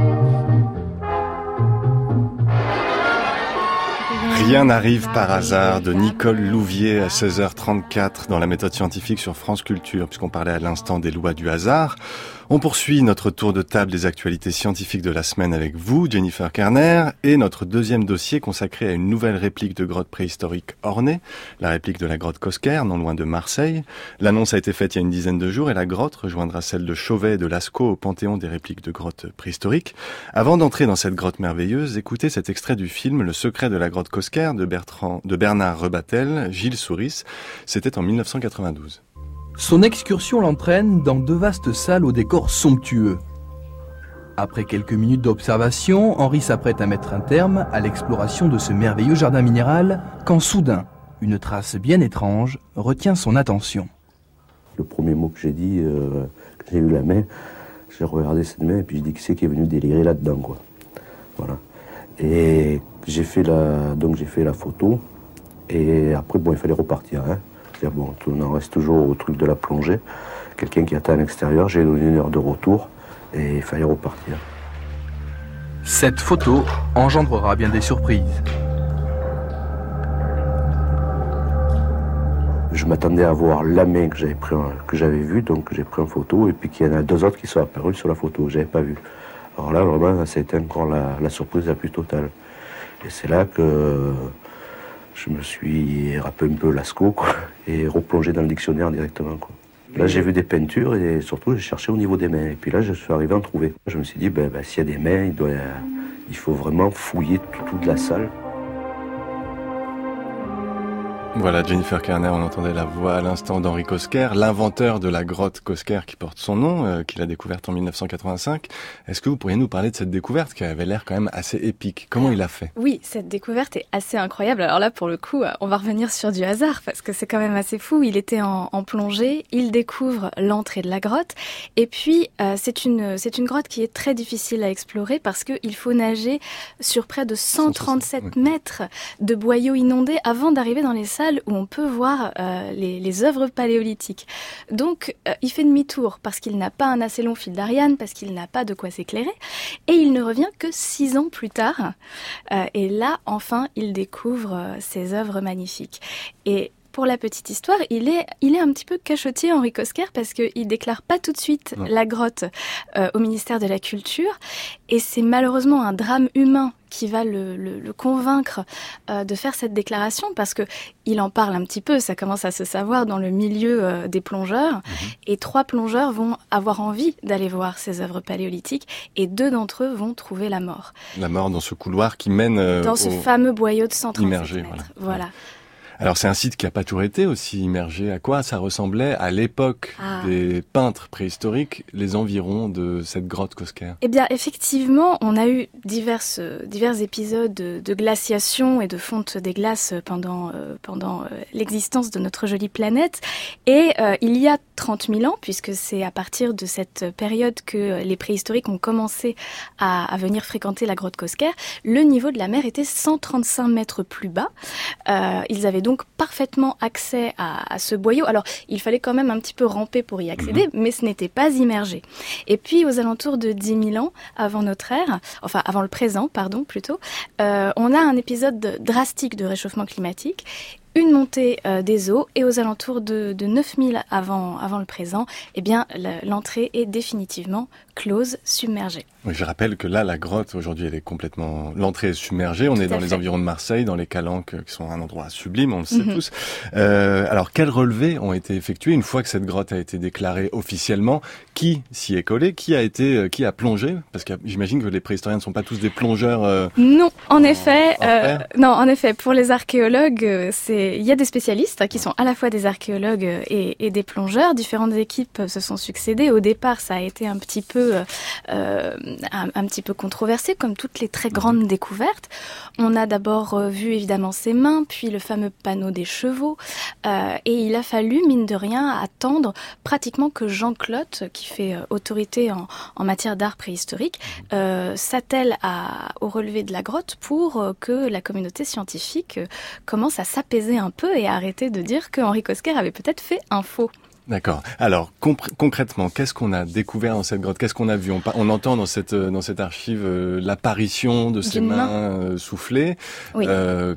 Rien n'arrive par hasard de Nicole Louvier à 16h34 dans la méthode scientifique sur France Culture, puisqu'on parlait à l'instant des lois du hasard. On poursuit notre tour de table des actualités scientifiques de la semaine avec vous, Jennifer Kerner, et notre deuxième dossier consacré à une nouvelle réplique de grotte préhistorique ornée, la réplique de la grotte Cosquer, non loin de Marseille. L'annonce a été faite il y a une dizaine de jours et la grotte rejoindra celle de Chauvet et de Lascaux au panthéon des répliques de grottes préhistoriques. Avant d'entrer dans cette grotte merveilleuse, écoutez cet extrait du film Le secret de la grotte Cosquer de Bernard Rebattel, Gilles Souris. C'était en 1992. Son excursion l'entraîne dans 2 vastes salles au décor somptueux. Après quelques minutes d'observation, Henri s'apprête à mettre un terme à l'exploration de ce merveilleux jardin minéral, quand soudain, une trace bien étrange retient son attention. Le premier mot que j'ai dit, que j'ai eu la main, j'ai regardé cette main et puis je dis qui c'est qui est venu délirer là-dedans, quoi. Voilà. Et j'ai fait la photo et après, bon, il fallait repartir, hein. Bon, on en reste toujours au truc de la plongée. Quelqu'un qui attend à l'extérieur, j'ai donné 1 heure de retour et il fallait repartir. Cette photo engendrera bien des surprises. Je m'attendais à voir la main que j'avais vue, donc j'ai pris en photo, et puis qu'il y en a 2 autres qui sont apparus sur la photo que j'avais pas vu. Alors là, vraiment, ça a été encore la surprise la plus totale. Et c'est là que je me suis rappelé un peu Lascaux, quoi, et replongé dans le dictionnaire directement, quoi. Là, j'ai vu des peintures et surtout, j'ai cherché au niveau des mains. Et puis là, je suis arrivé à en trouver. Je me suis dit, s'il y a des mains, il faut vraiment fouiller toute la salle. Voilà, Jennifer Kerner, on entendait la voix à l'instant d'Henri Cosquer, l'inventeur de la grotte Cosquer qui porte son nom, qu'il a découverte en 1985. Est-ce que vous pourriez nous parler de cette découverte qui avait l'air quand même assez épique? Comment il a fait? Oui, cette découverte est assez incroyable. Alors là, pour le coup, on va revenir sur du hasard parce que c'est quand même assez fou. Il était en plongée, il découvre l'entrée de la grotte et puis c'est une grotte qui est très difficile à explorer parce qu'il faut nager sur près de 137 mètres de boyaux inondés avant d'arriver dans les salles où on peut voir les œuvres paléolithiques. Donc, il fait demi-tour parce qu'il n'a pas un assez long fil d'Ariane, parce qu'il n'a pas de quoi s'éclairer, et il ne revient que 6 ans plus tard. Et là, enfin, il découvre ces œuvres magnifiques. Et pour la petite histoire, il est un petit peu cachotier, Henri Cosquer, parce qu'il déclare pas tout de suite la grotte au ministère de la Culture. Et c'est malheureusement un drame humain qui va le convaincre de faire cette déclaration, parce que il en parle un petit peu, ça commence à se savoir dans le milieu des plongeurs. Et 3 plongeurs vont avoir envie d'aller voir ces œuvres paléolithiques, et 2 d'entre eux vont trouver la mort. La mort dans ce couloir qui mène dans ce fameux boyau de 137 immergé, mètres. Voilà. Alors c'est un site qui n'a pas toujours été aussi immergé. À quoi ça ressemblait à l'époque des peintres préhistoriques, les environs de cette grotte Cosquer? Eh bien effectivement, on a eu divers épisodes de glaciation et de fonte des glaces pendant l'existence de notre jolie planète. Et il y a 30 000 ans, puisque c'est à partir de cette période que les préhistoriques ont commencé à venir fréquenter la grotte Cosquer, le niveau de la mer était 135 mètres plus bas. Ils avaient donc parfaitement accès à ce boyau. Alors, il fallait quand même un petit peu ramper pour y accéder, mais ce n'était pas immergé. Et puis, aux alentours de 10 000 ans avant notre ère, enfin avant le présent, plutôt, on a un épisode drastique de réchauffement climatique, une montée des eaux, et aux alentours de 9000 avant le présent, eh bien, l'entrée est définitivement close, submergée. Oui, je rappelle que là, la grotte, aujourd'hui, elle est complètement... L'entrée est submergée. On est dans les environs de Marseille, dans les Calanques, qui sont un endroit sublime, on le sait tous. Alors, quels relevés ont été effectués une fois que cette grotte a été déclarée officiellement? Qui s'y est collé? Qui a plongé? Parce que j'imagine que les préhistoriens ne sont pas tous des plongeurs... Non, en effet, pour les archéologues, il y a des spécialistes qui sont à la fois des archéologues et des plongeurs. Différentes équipes se sont succédées. Au départ, ça a été un petit peu controversé, comme toutes les très grandes découvertes. On a d'abord vu évidemment ses mains, puis le fameux panneau des chevaux, et il a fallu, mine de rien, attendre pratiquement que Jean Clotte, qui fait autorité en matière d'art préhistorique, s'attelle au relevé de la grotte pour que la communauté scientifique commence à s'apaiser un peu et à arrêter de dire que Henri Cosquer avait peut-être fait un faux. D'accord. Alors, concrètement, qu'est-ce qu'on a découvert dans cette grotte? Qu'est-ce qu'on a vu? On entend dans cette archive l'apparition de ces mains soufflées. Oui.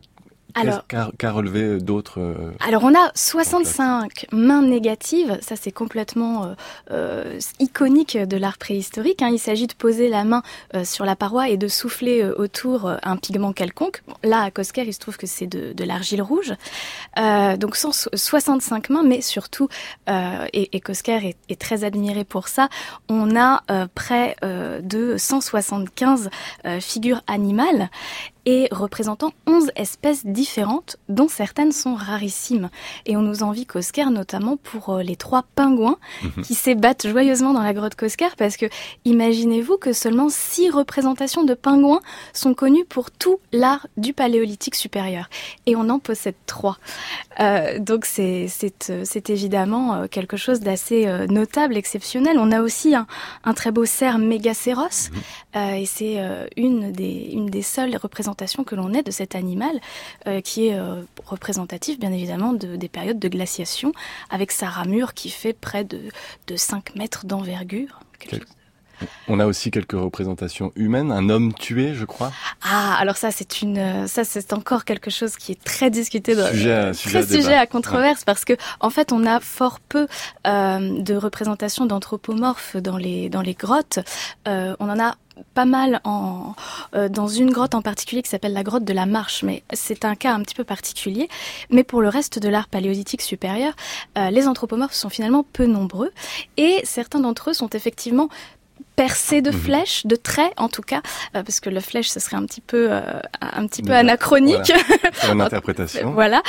Qu'a relevé d'autres Alors on a 65 mains négatives, ça c'est complètement iconique de l'art préhistorique. Il s'agit de poser la main sur la paroi et de souffler autour un pigment quelconque. Là à Cosquer il se trouve que c'est de l'argile rouge. Donc 65 mains, mais surtout, et Cosquer est très admiré pour ça, on a près de 175 figures animales et représentant 11 espèces différentes, dont certaines sont rarissimes. Et on nous envie Cosquer notamment pour les 3 pingouins qui s'ébattent joyeusement dans la grotte Cosquer, parce que imaginez-vous que seulement 6 représentations de pingouins sont connues pour tout l'art du Paléolithique supérieur. Et on en possède 3. Donc c'est évidemment quelque chose d'assez notable, exceptionnel. On a aussi un très beau cerf Mégacéros, et c'est une des seules représentations que l'on ait de cet animal, qui est représentatif bien évidemment des périodes de glaciation, avec sa ramure qui fait près de 5 mètres d'envergure. On a aussi quelques représentations humaines, un homme tué, je crois. Alors ça c'est encore quelque chose qui est très discuté, sujet à controverse, parce que en fait on a fort peu de représentations d'anthropomorphes dans les grottes. On en a pas mal dans une grotte en particulier qui s'appelle la grotte de la Marche, mais c'est un cas un petit peu particulier. Mais pour le reste de l'art paléolithique supérieur, les anthropomorphes sont finalement peu nombreux, et certains d'entre eux sont effectivement percés de flèches, de traits en tout cas, parce que la flèche ce serait un petit peu anachronique. Voilà. C'est une interprétation. Voilà,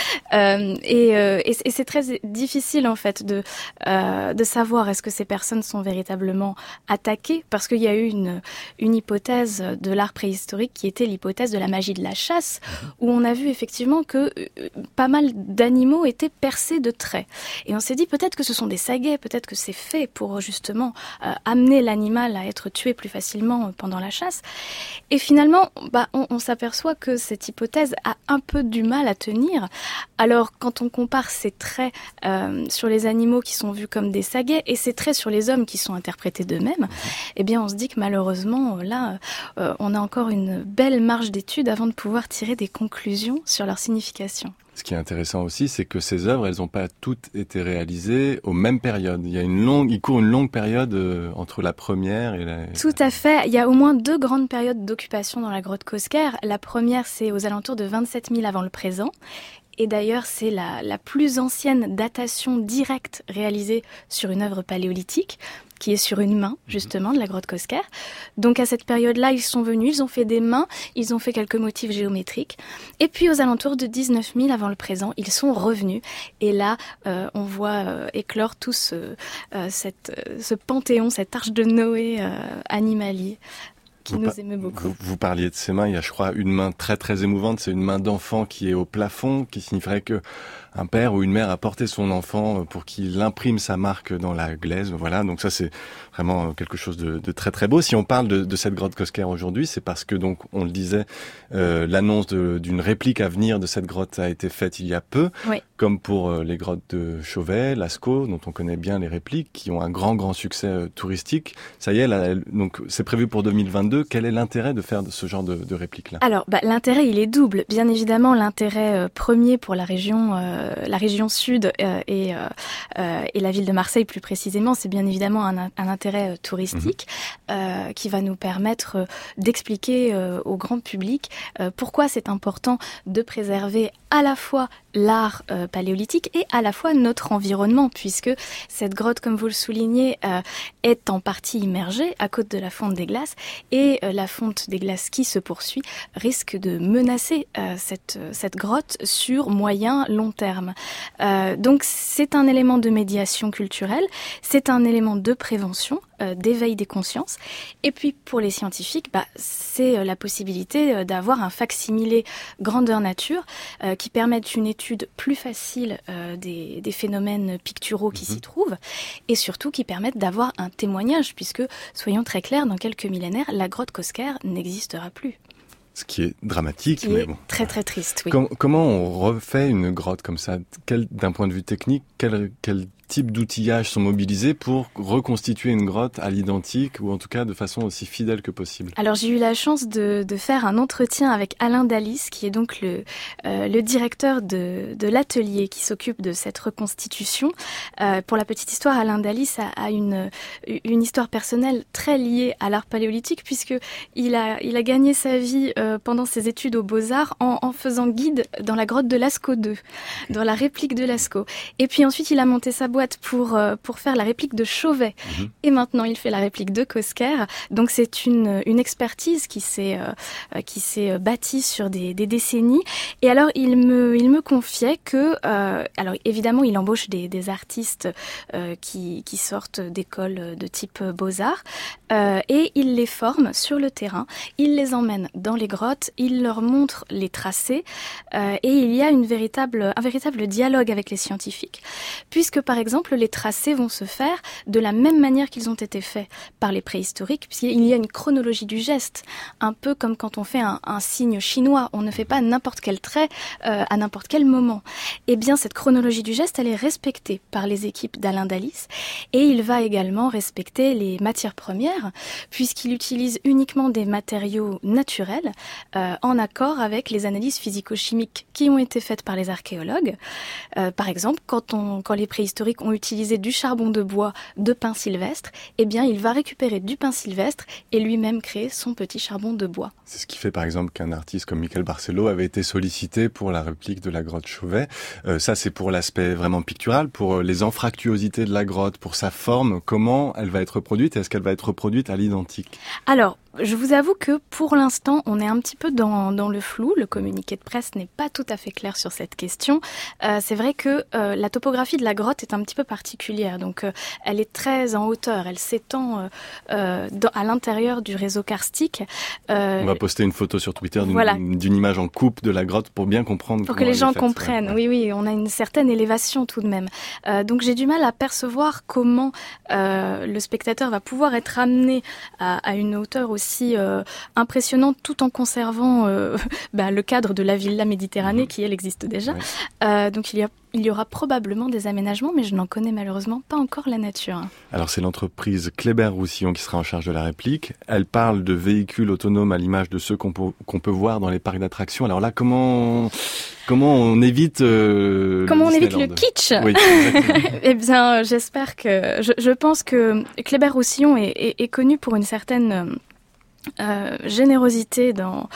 et c'est très difficile en fait de savoir est-ce que ces personnes sont véritablement attaquées, parce qu'il y a eu une hypothèse de l'art préhistorique qui était l'hypothèse de la magie de la chasse, où on a vu effectivement que pas mal d'animaux étaient percés de traits, et on s'est dit peut-être que ce sont des saguets, peut-être que c'est fait pour justement amener l'animal à être tué plus facilement pendant la chasse. Et finalement, on s'aperçoit que cette hypothèse a un peu du mal à tenir. Alors, quand on compare ces traits sur les animaux qui sont vus comme des saguets et ces traits sur les hommes qui sont interprétés d'eux-mêmes, eh bien, on se dit que malheureusement, là, on a encore une belle marge d'étude avant de pouvoir tirer des conclusions sur leur signification. Ce qui est intéressant aussi, c'est que ces œuvres, elles n'ont pas toutes été réalisées aux mêmes périodes. Il court une longue période entre la première et la... Tout à fait. Il y a au moins 2 grandes périodes d'occupation dans la grotte Cosquer. La première, c'est aux alentours de 27 000 avant le présent. Et d'ailleurs, c'est la plus ancienne datation directe réalisée sur une œuvre paléolithique, qui est sur une main, justement, de la grotte Cosquer. Donc à cette période-là, ils sont venus, ils ont fait des mains, ils ont fait quelques motifs géométriques. Et puis aux alentours de 19 000 avant le présent, ils sont revenus. Et là, on voit éclore tout ce panthéon, cette arche de Noé animalier, qui nous émeut beaucoup. Vous parliez de ces mains, il y a je crois une main très très émouvante, c'est une main d'enfant qui est au plafond, qui signifierait que un père ou une mère a porté son enfant pour qu'il imprime sa marque dans la glaise. Voilà, donc ça c'est vraiment quelque chose de très très beau. Si on parle de cette grotte Cosquer aujourd'hui, c'est parce que donc on le disait, l'annonce d'une réplique à venir de cette grotte a été faite il y a peu, oui. Comme pour les grottes de Chauvet, Lascaux, dont on connaît bien les répliques, qui ont un grand succès touristique. Ça y est, donc c'est prévu pour 2022. Quel est l'intérêt de faire ce genre de réplique-là ? Alors, l'intérêt, il est double. Bien évidemment, l'intérêt premier pour la région sud et la ville de Marseille plus précisément, c'est bien évidemment un intérêt touristique qui va nous permettre d'expliquer au grand public pourquoi c'est important de préserver à la fois l'art paléolithique et à la fois notre environnement, puisque cette grotte, comme vous le soulignez, est en partie immergée à cause de la fonte des glaces, et la fonte des glaces qui se poursuit risque de menacer cette grotte sur moyen long terme. Donc c'est un élément de médiation culturelle, c'est un élément de prévention, d'éveil des consciences, et puis pour les scientifiques, c'est la possibilité d'avoir un fac-similé grandeur nature qui permette une étude plus facile des phénomènes picturaux qui s'y trouvent, et surtout qui permettent d'avoir un témoignage, puisque, soyons très clairs, dans quelques millénaires, la grotte Cosquer n'existera plus. Ce qui est dramatique, mais bon. Très très triste, oui. Comment on refait une grotte comme ça ? D'un point de vue technique, quel types d'outillages sont mobilisés pour reconstituer une grotte à l'identique ou en tout cas de façon aussi fidèle que possible? Alors j'ai eu la chance de faire un entretien avec Alain Dallis, qui est donc le directeur de l'atelier qui s'occupe de cette reconstitution. Pour la petite histoire, Alain Dallis a une histoire personnelle très liée à l'art paléolithique, puisque il a gagné sa vie pendant ses études aux Beaux-Arts en faisant guide dans la grotte de Lascaux 2, dans la réplique de Lascaux. Et puis ensuite, il a monté sa boîte pour faire la réplique de Chauvet. Et maintenant, il fait la réplique de Cosquer. Donc c'est une expertise qui s'est bâtie sur des décennies. Et alors, il me confiait que, alors évidemment, il embauche des artistes qui sortent d'écoles de type Beaux-Arts, et il les forme sur le terrain. Il les emmène dans les grottes, il leur montre les tracés, et il y a un véritable dialogue avec les scientifiques, puisque par exemple, les tracés vont se faire de la même manière qu'ils ont été faits par les préhistoriques, puisqu'il y a une chronologie du geste, un peu comme quand on fait un signe chinois, on ne fait pas n'importe quel trait à n'importe quel moment. Eh bien, cette chronologie du geste, elle est respectée par les équipes d'Alain Dallis, et il va également respecter les matières premières, puisqu'il utilise uniquement des matériaux naturels, en accord avec les analyses physico-chimiques qui ont été faites par les archéologues. Par exemple, quand les préhistoriques ont utilisé du charbon de bois de pin sylvestre, eh bien, il va récupérer du pin sylvestre et lui-même créer son petit charbon de bois. C'est ce qui fait par exemple qu'un artiste comme Michel Barcelo avait été sollicité pour la réplique de la grotte Chauvet. Ça, c'est pour l'aspect vraiment pictural, pour les anfractuosités de la grotte, pour sa forme, comment elle va être reproduite, est-ce qu'elle va être reproduite à l'identique? Alors, je vous avoue que pour l'instant, on est un petit peu dans le flou. Le communiqué de presse n'est pas tout à fait clair sur cette question. C'est vrai que la topographie de la grotte est un petit peu particulière. Donc, elle est très en hauteur. Elle s'étend à l'intérieur du réseau karstique. On va poster une photo sur Twitter d'une image en coupe de la grotte pour bien comprendre. Pour que les gens comprennent. Ouais. Oui, on a une certaine élévation tout de même. Donc, j'ai du mal à percevoir comment le spectateur va pouvoir être amené à une hauteur aussi impressionnante, tout en conservant le cadre de la Villa Méditerranée qui, elle, existe déjà. Ouais. Donc il y aura probablement des aménagements, mais je n'en connais malheureusement pas encore la nature. Alors c'est l'entreprise Kléber-Roussillon qui sera en charge de la réplique. Elle parle de véhicules autonomes à l'image de ceux qu'on peut voir dans les parcs d'attractions. Alors là, comment on évite le kitsch? Oui, Eh bien, j'espère que... Je pense que Kléber-Roussillon est connu pour une certaine... générosité dans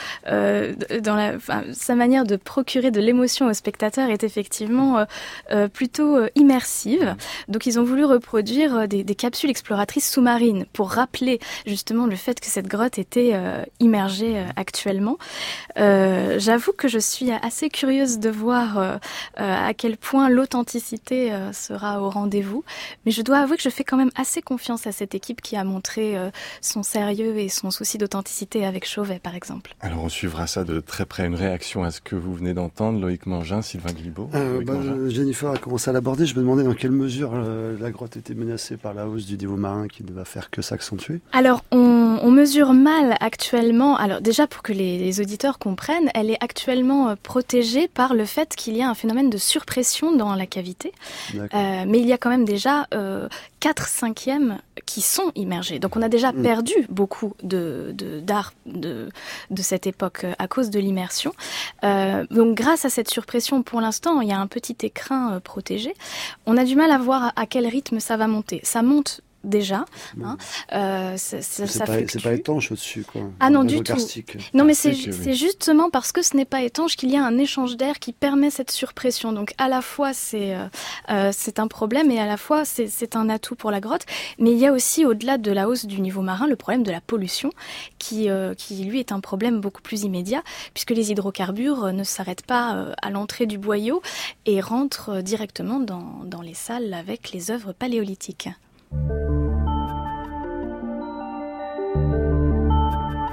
sa manière de procurer de l'émotion au spectateur est effectivement plutôt immersive. Donc ils ont voulu reproduire des capsules exploratrices sous-marines pour rappeler justement le fait que cette grotte était immergée actuellement. J'avoue que je suis assez curieuse de voir à quel point l'authenticité sera au rendez-vous, mais je dois avouer que je fais quand même assez confiance à cette équipe qui a montré son sérieux et son souci d'authenticité avec Chauvet, par exemple. Alors on suivra ça de très près, une réaction à ce que vous venez d'entendre, Loïc Mangin, Sylvain Guilbault. Jennifer a commencé à l'aborder, je me demandais dans quelle mesure la grotte était menacée par la hausse du niveau marin qui ne va faire que s'accentuer. Alors on mesure mal actuellement, alors déjà pour que les auditeurs comprennent, elle est actuellement protégée par le fait qu'il y a un phénomène de surpression dans la cavité, mais il y a quand même déjà 4/5 qui sont immergés. Donc on a déjà perdu beaucoup d'art de cette époque à cause de l'immersion. Donc grâce à cette surpression, pour l'instant, il y a un petit écrin protégé. On a du mal à voir à quel rythme ça va monter. Ça monte déjà. C'est pas étanche au-dessus, quoi. Ah non, du tout. Non, mais c'est justement parce que ce n'est pas étanche qu'il y a un échange d'air qui permet cette surpression. Donc à la fois c'est un problème et à la fois c'est un atout pour la grotte. Mais il y a aussi, au-delà de la hausse du niveau marin, le problème de la pollution qui lui est un problème beaucoup plus immédiat, puisque les hydrocarbures ne s'arrêtent pas à l'entrée du boyau et rentrent directement dans les salles avec les œuvres paléolithiques.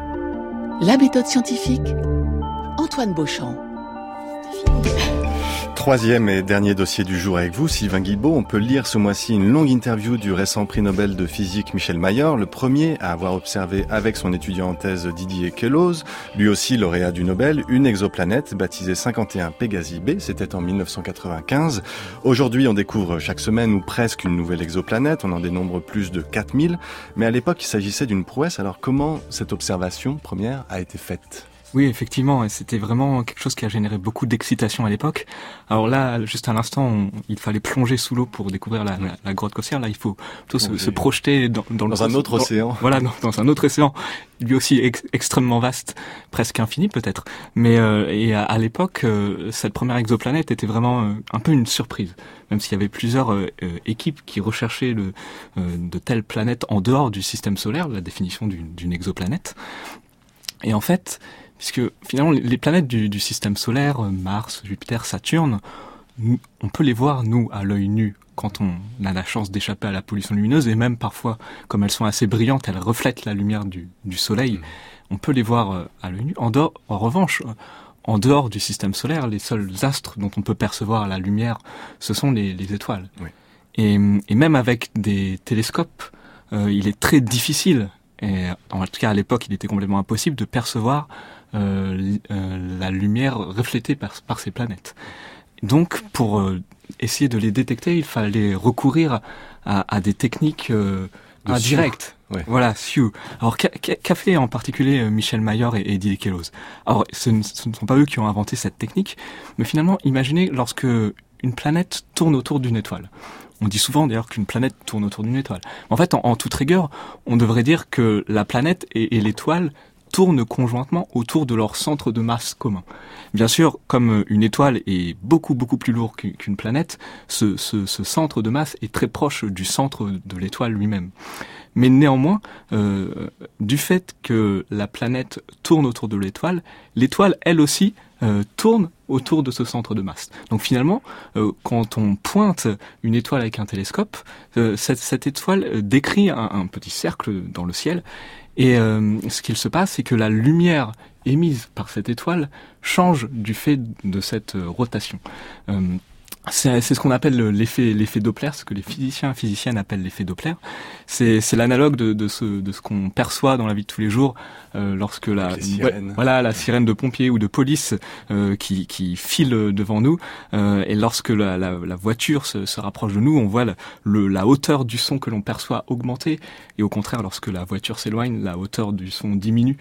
La méthode scientifique, Antoine Beauchamp. Troisième et dernier dossier du jour avec vous, Sylvain Guilbault. On peut lire ce mois-ci une longue interview du récent prix Nobel de physique Michel Mayor, le premier à avoir observé avec son étudiant en thèse Didier Queloz, lui aussi lauréat du Nobel, une exoplanète baptisée 51 Pégasi B, c'était en 1995. Aujourd'hui, on découvre chaque semaine ou presque une nouvelle exoplanète, on en dénombre plus de 4000, mais à l'époque, il s'agissait d'une prouesse. Alors comment cette observation première a été faite ? Oui, effectivement, et c'était vraiment quelque chose qui a généré beaucoup d'excitation à l'époque. Alors là, juste à l'instant, il fallait plonger sous l'eau pour découvrir la grotte côtière. Là, il faut plutôt se projeter dans un autre océan. Voilà, dans un autre océan, lui aussi extrêmement vaste, presque infini peut-être. Mais et à l'époque, cette première exoplanète était vraiment un peu une surprise, même s'il y avait plusieurs équipes qui recherchaient de telles planètes en dehors du système solaire, la définition d'une exoplanète. Et en fait, puisque finalement les planètes du système solaire, Mars, Jupiter, Saturne, on peut les voir, nous, à l'œil nu, quand on a la chance d'échapper à la pollution lumineuse, et même parfois, comme elles sont assez brillantes, elles reflètent la lumière du Soleil, on peut les voir à l'œil nu. En revanche, en dehors du système solaire, les seuls astres dont on peut percevoir la lumière, ce sont les étoiles. Oui. Et même avec des télescopes, il est très difficile, et en tout cas à l'époque il était complètement impossible de percevoir la lumière reflétée par ces planètes. Donc pour essayer de les détecter, il fallait recourir à des techniques indirectes. Ouais. Voilà, SIU. Alors qu'a fait en particulier Michel Mayor et Didier Queloz ? Alors ce ne sont pas eux qui ont inventé cette technique, mais finalement imaginez lorsque une planète tourne autour d'une étoile. On dit souvent d'ailleurs qu'une planète tourne autour d'une étoile. En fait, en toute rigueur, on devrait dire que la planète et l'étoile tournent conjointement autour de leur centre de masse commun. Bien sûr, comme une étoile est beaucoup plus lourd qu'une planète, ce centre de masse est très proche du centre de l'étoile lui-même. Mais néanmoins, du fait que la planète tourne autour de l'étoile elle aussi tourne autour de ce centre de masse. Donc finalement, quand on pointe une étoile avec un télescope, cette étoile décrit un petit cercle dans le ciel. Et ce qu'il se passe, c'est que la lumière émise par cette étoile change du fait de cette rotation. C'est ce qu'on appelle l'effet Doppler, ce que les physiciennes appellent l'effet Doppler. C'est l'analogue de ce qu'on perçoit dans la vie de tous les jours lorsque la sirène de pompiers ou de police qui file devant nous et lorsque la voiture se rapproche de nous, on voit la hauteur du son que l'on perçoit augmenter, et au contraire lorsque la voiture s'éloigne, la hauteur du son diminue.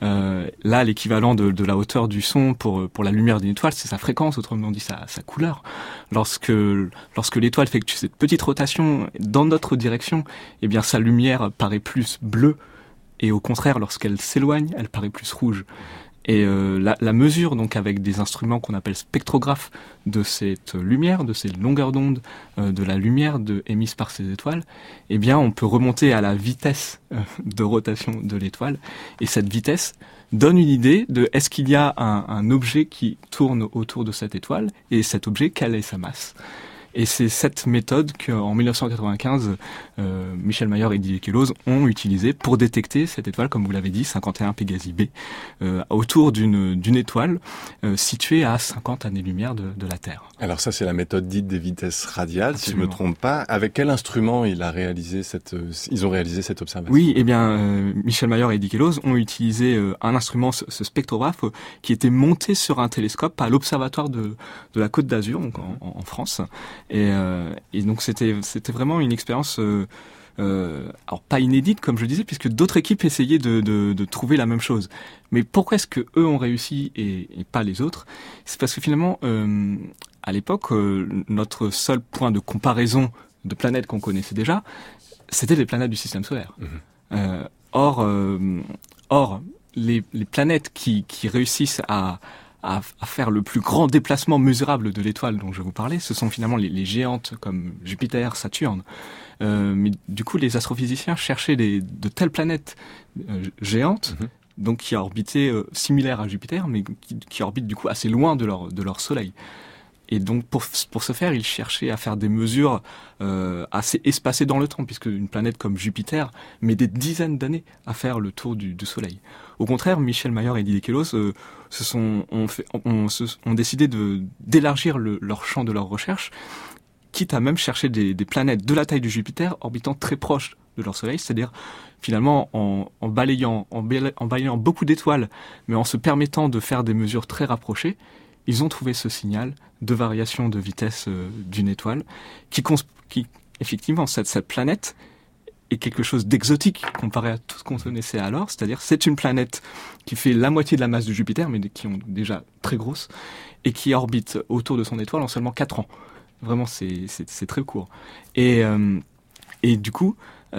Là, l'équivalent de la hauteur du son pour la lumière d'une étoile, c'est sa fréquence, autrement dit sa couleur. Lorsque l'étoile fait cette petite rotation dans notre direction, eh bien sa lumière paraît plus bleue, et au contraire, lorsqu'elle s'éloigne, elle paraît plus rouge. Et la mesure, donc avec des instruments qu'on appelle spectrographes, de cette lumière, de ces longueurs d'onde, de la lumière émise par ces étoiles, eh bien on peut remonter à la vitesse de rotation de l'étoile, et cette vitesse donne une idée de est-ce qu'il y a un objet qui tourne autour de cette étoile, et cet objet, quelle est sa masse. Et c'est cette méthode qu'en 1995, Michel Mayor et Didier Queloz ont utilisée pour détecter cette étoile, comme vous l'avez dit, 51 Pégasi B, autour d'une étoile située à 50 années-lumière de la Terre. Alors ça, c'est la méthode dite des vitesses radiales, Absolument. Si je ne me trompe pas. Avec quel instrument ils ont réalisé cette observation ? Oui, eh bien, Michel Mayor et Didier Queloz ont utilisé un instrument, ce spectrographe, qui était monté sur un télescope à l'observatoire de la Côte d'Azur, donc en France. Et donc c'était vraiment une expérience alors pas inédite comme je disais, puisque d'autres équipes essayaient de trouver la même chose. Mais pourquoi est-ce que eux ont réussi et pas les autres ? C'est parce que finalement à l'époque notre seul point de comparaison de planètes qu'on connaissait déjà, c'était les planètes du système solaire. Or les planètes qui réussissent à faire le plus grand déplacement mesurable de l'étoile dont je vous parlais, ce sont finalement les géantes comme Jupiter, Saturne. Mais du coup, les astrophysiciens cherchaient de telles planètes géantes, donc qui orbitaient similaires à Jupiter, mais qui orbitent du coup assez loin de leur Soleil. Et donc pour ce faire, il cherchait à faire des mesures assez espacées dans le temps, puisque une planète comme Jupiter met des dizaines d'années à faire le tour du Soleil. Au contraire, Michel Mayor et Didier Queloz ont décidé d'élargir leur champ de leur recherche, quitte à même chercher des planètes de la taille de Jupiter orbitant très proches de leur Soleil, c'est-à-dire finalement en balayant beaucoup d'étoiles, mais en se permettant de faire des mesures très rapprochées. Ils ont trouvé ce signal de variation de vitesse d'une étoile qui effectivement, cette planète est quelque chose d'exotique comparé à tout ce qu'on connaissait alors, c'est-à-dire c'est une planète qui fait la moitié de la masse de Jupiter, mais qui est déjà très grosse, et qui orbite autour de son étoile en seulement 4 ans. Vraiment, c'est très court. Et du coup,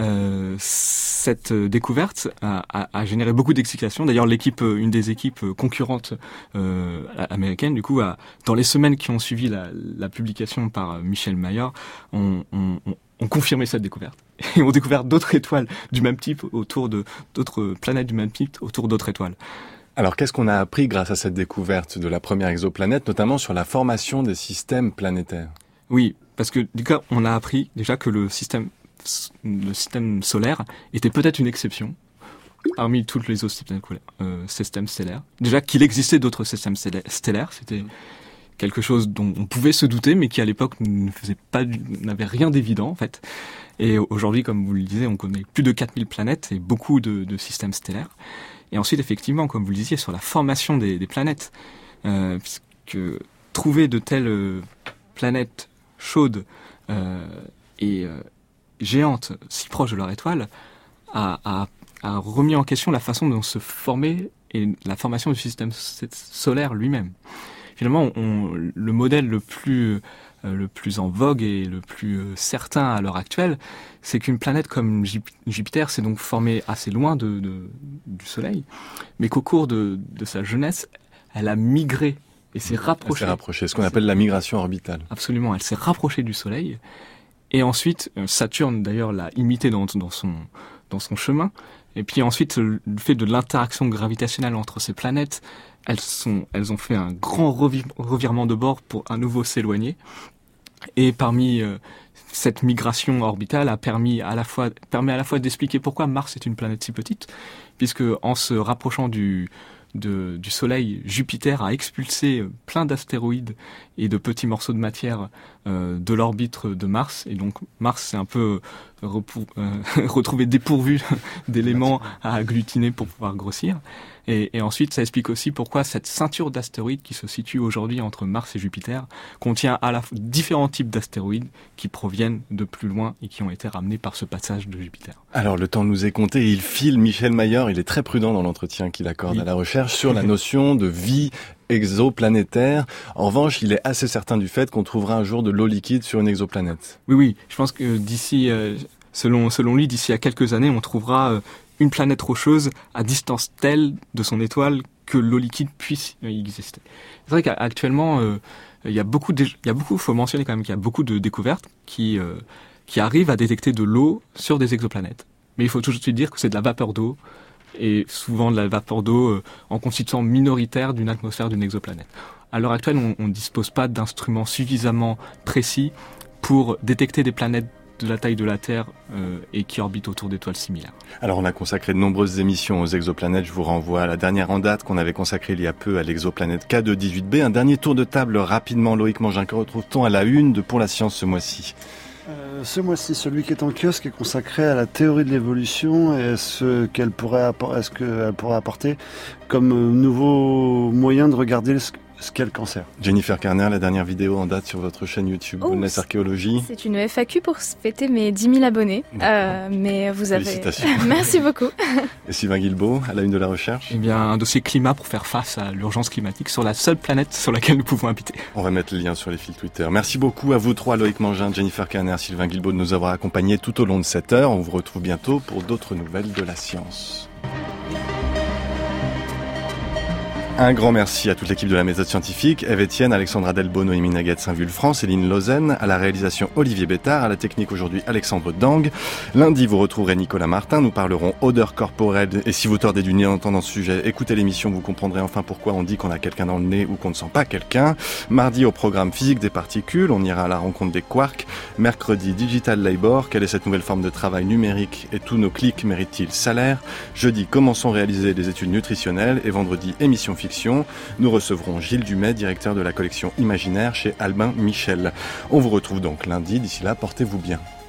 cette découverte a généré beaucoup d'excitation. D'ailleurs, une des équipes concurrentes américaines, du coup, dans les semaines qui ont suivi la publication par Michel Mayor, ont confirmé cette découverte. Et ont découvert d'autres étoiles du même type d'autres planètes du même type autour d'autres étoiles. Alors, qu'est-ce qu'on a appris grâce à cette découverte de la première exoplanète, notamment sur la formation des systèmes planétaires? Oui, parce que du coup, on a appris déjà que le système solaire était peut-être une exception parmi tous les autres systèmes stellaires. Déjà qu'il existait d'autres systèmes stellaires, c'était quelque chose dont on pouvait se douter, mais qui à l'époque n'avait rien d'évident en fait. Et aujourd'hui, comme vous le disiez, on connaît plus de 4000 planètes et beaucoup de systèmes stellaires. Et ensuite, effectivement, comme vous le disiez, sur la formation des planètes, puisque trouver de telles planètes chaudes et géantes si proches de leur étoile a remis en question la façon dont se formait et la formation du système solaire lui-même. Finalement, le modèle le plus en vogue et le plus certain à l'heure actuelle, c'est qu'une planète comme Jupiter s'est donc formée assez loin du Soleil, mais qu'au cours de sa jeunesse, elle a migré et s'est rapprochée. Elle s'est rapprochée, ce qu'on appelle la migration orbitale. Absolument, elle s'est rapprochée du Soleil. Et ensuite, Saturne d'ailleurs l'a imité dans son chemin. Et puis ensuite, le fait de l'interaction gravitationnelle entre ces planètes, elles ont fait un grand revirement de bord pour à nouveau s'éloigner. Et parmi cette migration orbitale permet à la fois d'expliquer pourquoi Mars est une planète si petite, puisque en se rapprochant du Soleil, Jupiter a expulsé plein d'astéroïdes et de petits morceaux de matière de l'orbite de Mars. Et donc Mars s'est un peu retrouvé dépourvu d'éléments à agglutiner pour pouvoir grossir. Et ensuite, ça explique aussi pourquoi cette ceinture d'astéroïdes qui se situe aujourd'hui entre Mars et Jupiter contient à la fois différents types d'astéroïdes qui proviennent de plus loin et qui ont été ramenés par ce passage de Jupiter. Alors, le temps nous est compté et il file Michel Mayor. Il est très prudent dans l'entretien qu'il accorde à la recherche sur la notion de vie exoplanétaire. En revanche, il est assez certain du fait qu'on trouvera un jour de l'eau liquide sur une exoplanète. Oui, je pense que selon lui, d'ici à quelques années, on trouvera une planète rocheuse à distance telle de son étoile que l'eau liquide puisse y exister. C'est vrai qu'actuellement, faut mentionner quand même qu'il y a beaucoup de découvertes qui arrivent à détecter de l'eau sur des exoplanètes. Mais il faut tout de suite dire que c'est de la vapeur d'eau, et souvent de la vapeur d'eau en constituant minoritaire d'une atmosphère d'une exoplanète. À l'heure actuelle, on ne dispose pas d'instruments suffisamment précis pour détecter des planètes de la taille de la Terre et qui orbitent autour d'étoiles similaires. Alors on a consacré de nombreuses émissions aux exoplanètes. Je vous renvoie à la dernière en date qu'on avait consacrée il y a peu à l'exoplanète K2-18b. Un dernier tour de table rapidement, Loïc Mangin, que retrouve-t-on à la une de Pour la Science ce mois-ci? Ce mois-ci, celui qui est en kiosque est consacré à la théorie de l'évolution et ce qu'elle pourrait apporter comme nouveau moyen de regarder ce qu'est le cancer. Jennifer Carner, la dernière vidéo en date sur votre chaîne YouTube Wellness Archéologie. C'est une FAQ pour fêter mes 10 000 abonnés. Mais vous avez... Félicitations. Merci beaucoup. Et Sylvain Guilbeault, à la une de la recherche? Eh bien, un dossier climat pour faire face à l'urgence climatique sur la seule planète sur laquelle nous pouvons habiter. On va mettre le lien sur les fils Twitter. Merci beaucoup à vous trois, Loïc Mangin, Jennifer Carner, Sylvain Guilbeault, de nous avoir accompagnés tout au long de cette heure. On vous retrouve bientôt pour d'autres nouvelles de la science. Un grand merci à toute l'équipe de la méthode scientifique, Eve Etienne, Alexandra Delbo, Noémie Naguet, Saint-Vulfranc, Céline Lausanne, à la réalisation Olivier Bétard, à la technique aujourd'hui Alexandre Dang. Lundi, vous retrouverez Nicolas Martin, nous parlerons odeur corporelle, et si vous tordez du nez en entendant ce sujet, écoutez l'émission, vous comprendrez enfin pourquoi on dit qu'on a quelqu'un dans le nez ou qu'on ne sent pas quelqu'un. Mardi, au programme physique des particules, on ira à la rencontre des quarks. Mercredi, Digital Labor, quelle est cette nouvelle forme de travail numérique et tous nos clics méritent-ils salaire? Jeudi, comment sont réalisées des études nutritionnelles, et vendredi, émission fiction. Nous recevrons Gilles Dumais, directeur de la collection Imaginaire chez Albin Michel. On vous retrouve donc lundi. D'ici là, portez-vous bien.